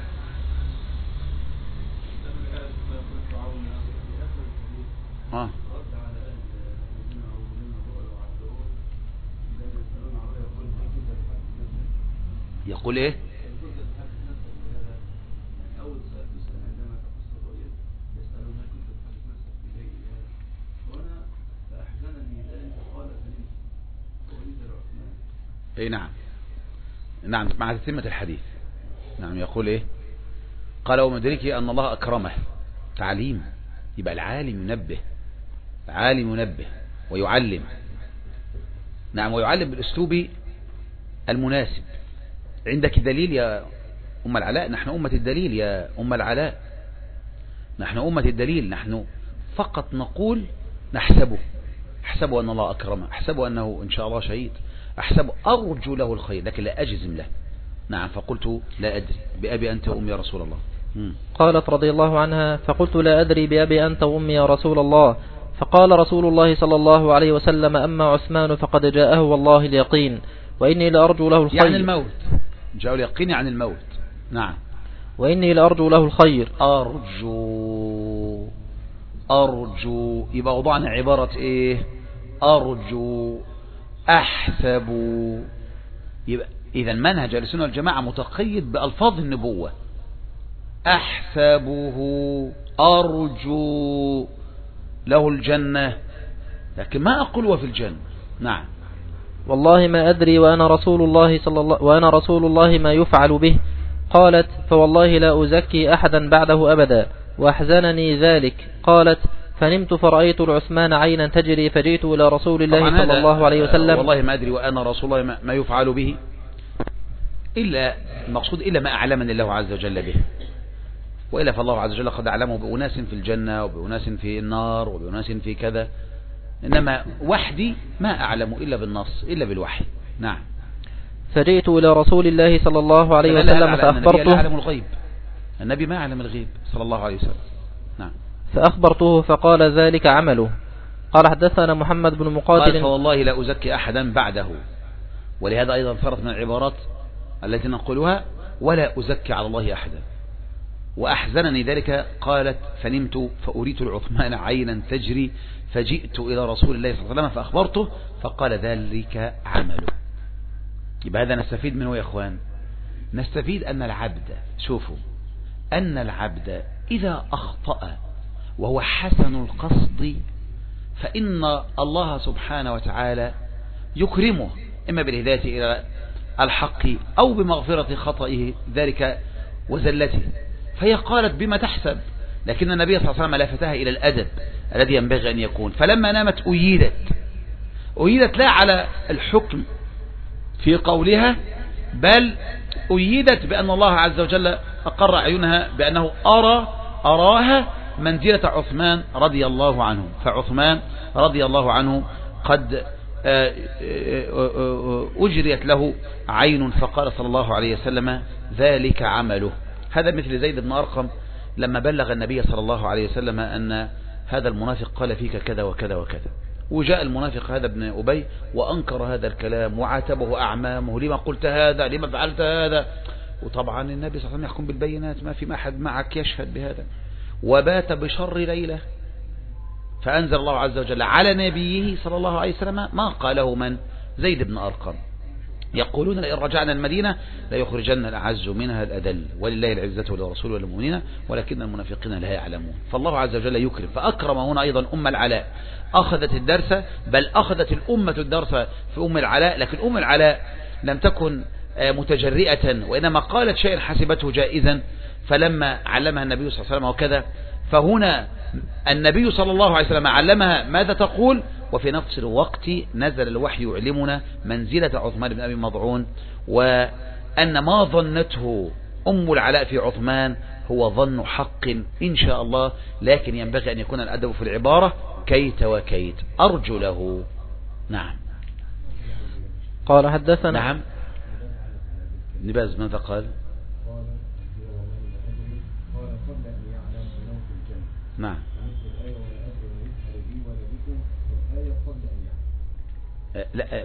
يقول إيه؟ اي نعم نعم مع تتمة الحديث. نعم يقول ايه؟ قال ومدركي ان الله اكرمه، تعليم. يبقى العالم ينبه، العالم ينبه ويعلم. نعم، ويعلم بالاسلوب المناسب. عندك دليل يا ام العلاء؟ نحن امة الدليل يا ام العلاء، نحن امة الدليل. نحن فقط نقول نحسبه، احسبه ان الله اكرمه، احسبه انه ان شاء الله شهيد، أحسب أرجو له الخير لكن لا أجزم له. نعم. فقلت لا أدري بأبي أنت وأمي يا رسول الله. قالت رضي الله عنها فقلت لا أدري بأبي أنت وأمي يا رسول الله. فقال رسول الله صلى الله عليه وسلم أما عثمان فقد جاءه والله اليقين وإني لأرجو له الخير. يعني الموت جاءه اليقين عن الموت. نعم. وإني لأرجو له الخير. أرجو يبقى وضعنا عبارة إيه؟ أرجو، أحسب. يبقى إذا منهج أهل السنة والجماعة متقيد بألفاظ النبوة. أحسبه، أرجو له الجنة، لكن ما أقول وفي الجنة. نعم. والله ما أدري وأنا رسول الله ما يفعل به. قالت فوالله لا أزكي أحدا بعده أبدا وأحزنني ذلك. قالت فنمت فرأيت العثمان عينا تجري فجئت إلى رسول الله صلى الله عليه وسلم. والله ما أدري وأنا رسول الله ما يفعل به إلا المقصود إلا ما أعلمني الله عز وجل به، وإلا فالله عز وجل قد أعلمه بأناس في الجنة وبأناس في النار وبأناس في كذا، إنما وحدي ما أعلم إلا بالنص إلا بالوحي. نعم. فجئت إلى رسول الله صلى الله عليه وسلم فأخبرته. لا يعلم الغيب، النبي ما يعلم الغيب صلى الله عليه وسلم. نعم. فأخبرته فقال ذلك عمله. قال حدثنا محمد بن مقاتل قال فوالله لا أزكي أحدا بعده، ولهذا أيضا صارت من العبارات التي نقولها ولا أزكي على الله أحدا. وأحزنني ذلك، قالت فنمت فأريت العثمان عينا تجري فجئت إلى رسول الله صلى الله عليه وسلم فأخبرته فقال ذلك عمله. يبقى هذا نستفيد منه يا إخوان، نستفيد أن العبد، شوفوا، أن العبد إذا أخطأ وهو حسن القصد فإن الله سبحانه وتعالى يكرمه إما بالهداية إلى الحق أو بمغفرة خطئه ذلك وزلته. فهي قالت بما تحسب، لكن النبي صلى الله عليه وسلم لفتها إلى الأدب الذي ينبغي أن يكون. فلما نامت أيدت لا على الحكم في قولها، بل أيدت بأن الله عز وجل أقر عيونها بأنه أراها منزلة عثمان رضي الله عنه. فعثمان رضي الله عنه قد أجريت له عين، فقال صلى الله عليه وسلم ذلك عمله. هذا مثل زيد بن أرقم لما بلغ النبي صلى الله عليه وسلم أن هذا المنافق قال فيك كذا وكذا وكذا، وجاء المنافق هذا ابن أبي وأنكر هذا الكلام وعاتبه أعمامه، لما قلت هذا، لما فعلت هذا. وطبعا النبي صلى الله عليه وسلم يحكم بالبينات، ما في أحد معك يشهد بهذا. وبات بشر ليلة، فأنزل الله عز وجل على نبيه صلى الله عليه وسلم ما قاله من زيد بن أرقم، يقولون لئن رجعنا المدينة ليخرجن الأعز منها الأذل ولله العزة ولرسوله وللمؤمنين ولكن المنافقين لا يعلمون. فالله عز وجل يكرم، فأكرم هنا أيضا أم العلاء، أخذت الدرس، بل أخذت الأمة الدرس في أم العلاء. لكن أم العلاء لم تكن متجرئة، وإنما قالت شيئا حسبته جائزا، فلما علمها النبي صلى الله عليه وسلم وكذا، فهنا النبي صلى الله عليه وسلم علمها ماذا تقول، وفي نفس الوقت نزل الوحي يعلمنا منزلة عثمان بن أبي مضعون، وأن ما ظنته أم العلاء في عثمان هو ظن حق إن شاء الله، لكن ينبغي أن يكون الأدب في العبارة كيت وكيت أرجو له. نعم. قال حدثنا. نعم. ابن باز ماذا قال؟ نعم. لا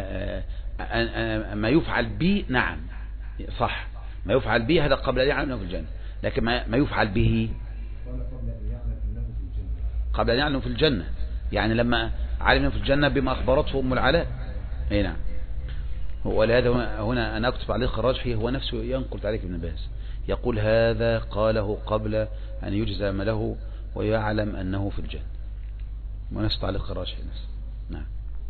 ما يفعل به، نعم صح، ما يفعل به هذا قبل أن يعلم أنه في الجنة، لكن ما يفعل به قبل أن يعلم في الجنة، يعني لما علم في الجنة بما أخبرته أم العلاء. اي نعم. ولهذا هنا أنا أكتب تعليق الراجحي، هو نفسه ينقل تعليق ابن باز، يقول هذا قاله قبل أن يجزم له ويعلم أنه في الجنة، ونفس تعليق الراجحي نفسه. نعم.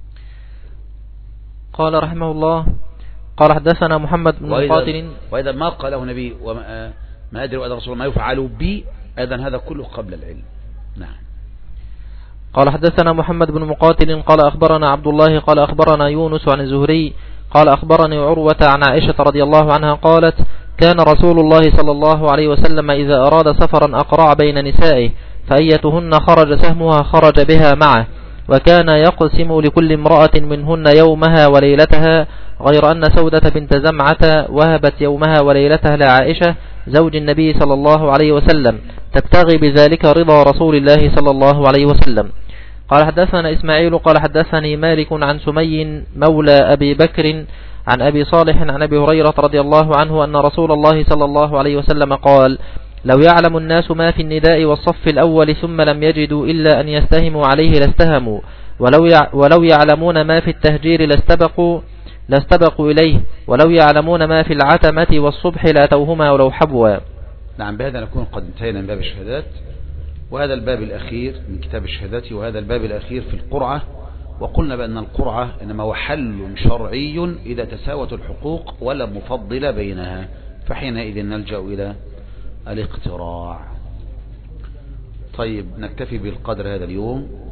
قال رحمه الله قال حدثنا محمد بن مقاتل. وإذا ما قاله نبي وما أدري وأدري رسول ما يفعل بي، أيضا هذا كله قبل العلم. نعم. قال حدثنا محمد بن مقاتل قال أخبرنا عبد الله قال أخبرنا يونس عن الزهري قال أخبرني عروة عن عائشة رضي الله عنها قالت كان رسول الله صلى الله عليه وسلم إذا أراد سفرا أقرع بين نسائه، فأيتهن خرج سهمها خرج بها معه، وكان يقسم لكل امرأة منهن يومها وليلتها، غير أن سودة بنت زمعة وهبت يومها وليلتها لعائشة زوج النبي صلى الله عليه وسلم تبتغي بذلك رضا رسول الله صلى الله عليه وسلم. قال حدثنا إسماعيل قال حدثني مالك عن سمي مولى أبي بكر عن أبي صالح عن أبي هريرة رضي الله عنه أن رسول الله صلى الله عليه وسلم قال لو يعلم الناس ما في النداء والصف الأول ثم لم يجدوا إلا أن يستهموا عليه لاستهموا، ولو يعلمون ما في التهجير لاستبقوا إليه، ولو يعلمون ما في العتمة والصبح لاتوهما ولو حبوا. نعم. بهذا نكون قد انتهينا من باب الشهادات، وهذا الباب الأخير من كتاب الشهادات، وهذا الباب الأخير في القرعة. وقلنا بأن القرعة إنما هو حل شرعي إذا تساوت الحقوق ولا مفضل بينها، فحينئذ نلجأ إلى الاقتراع. طيب نكتفي بالقدر هذا اليوم.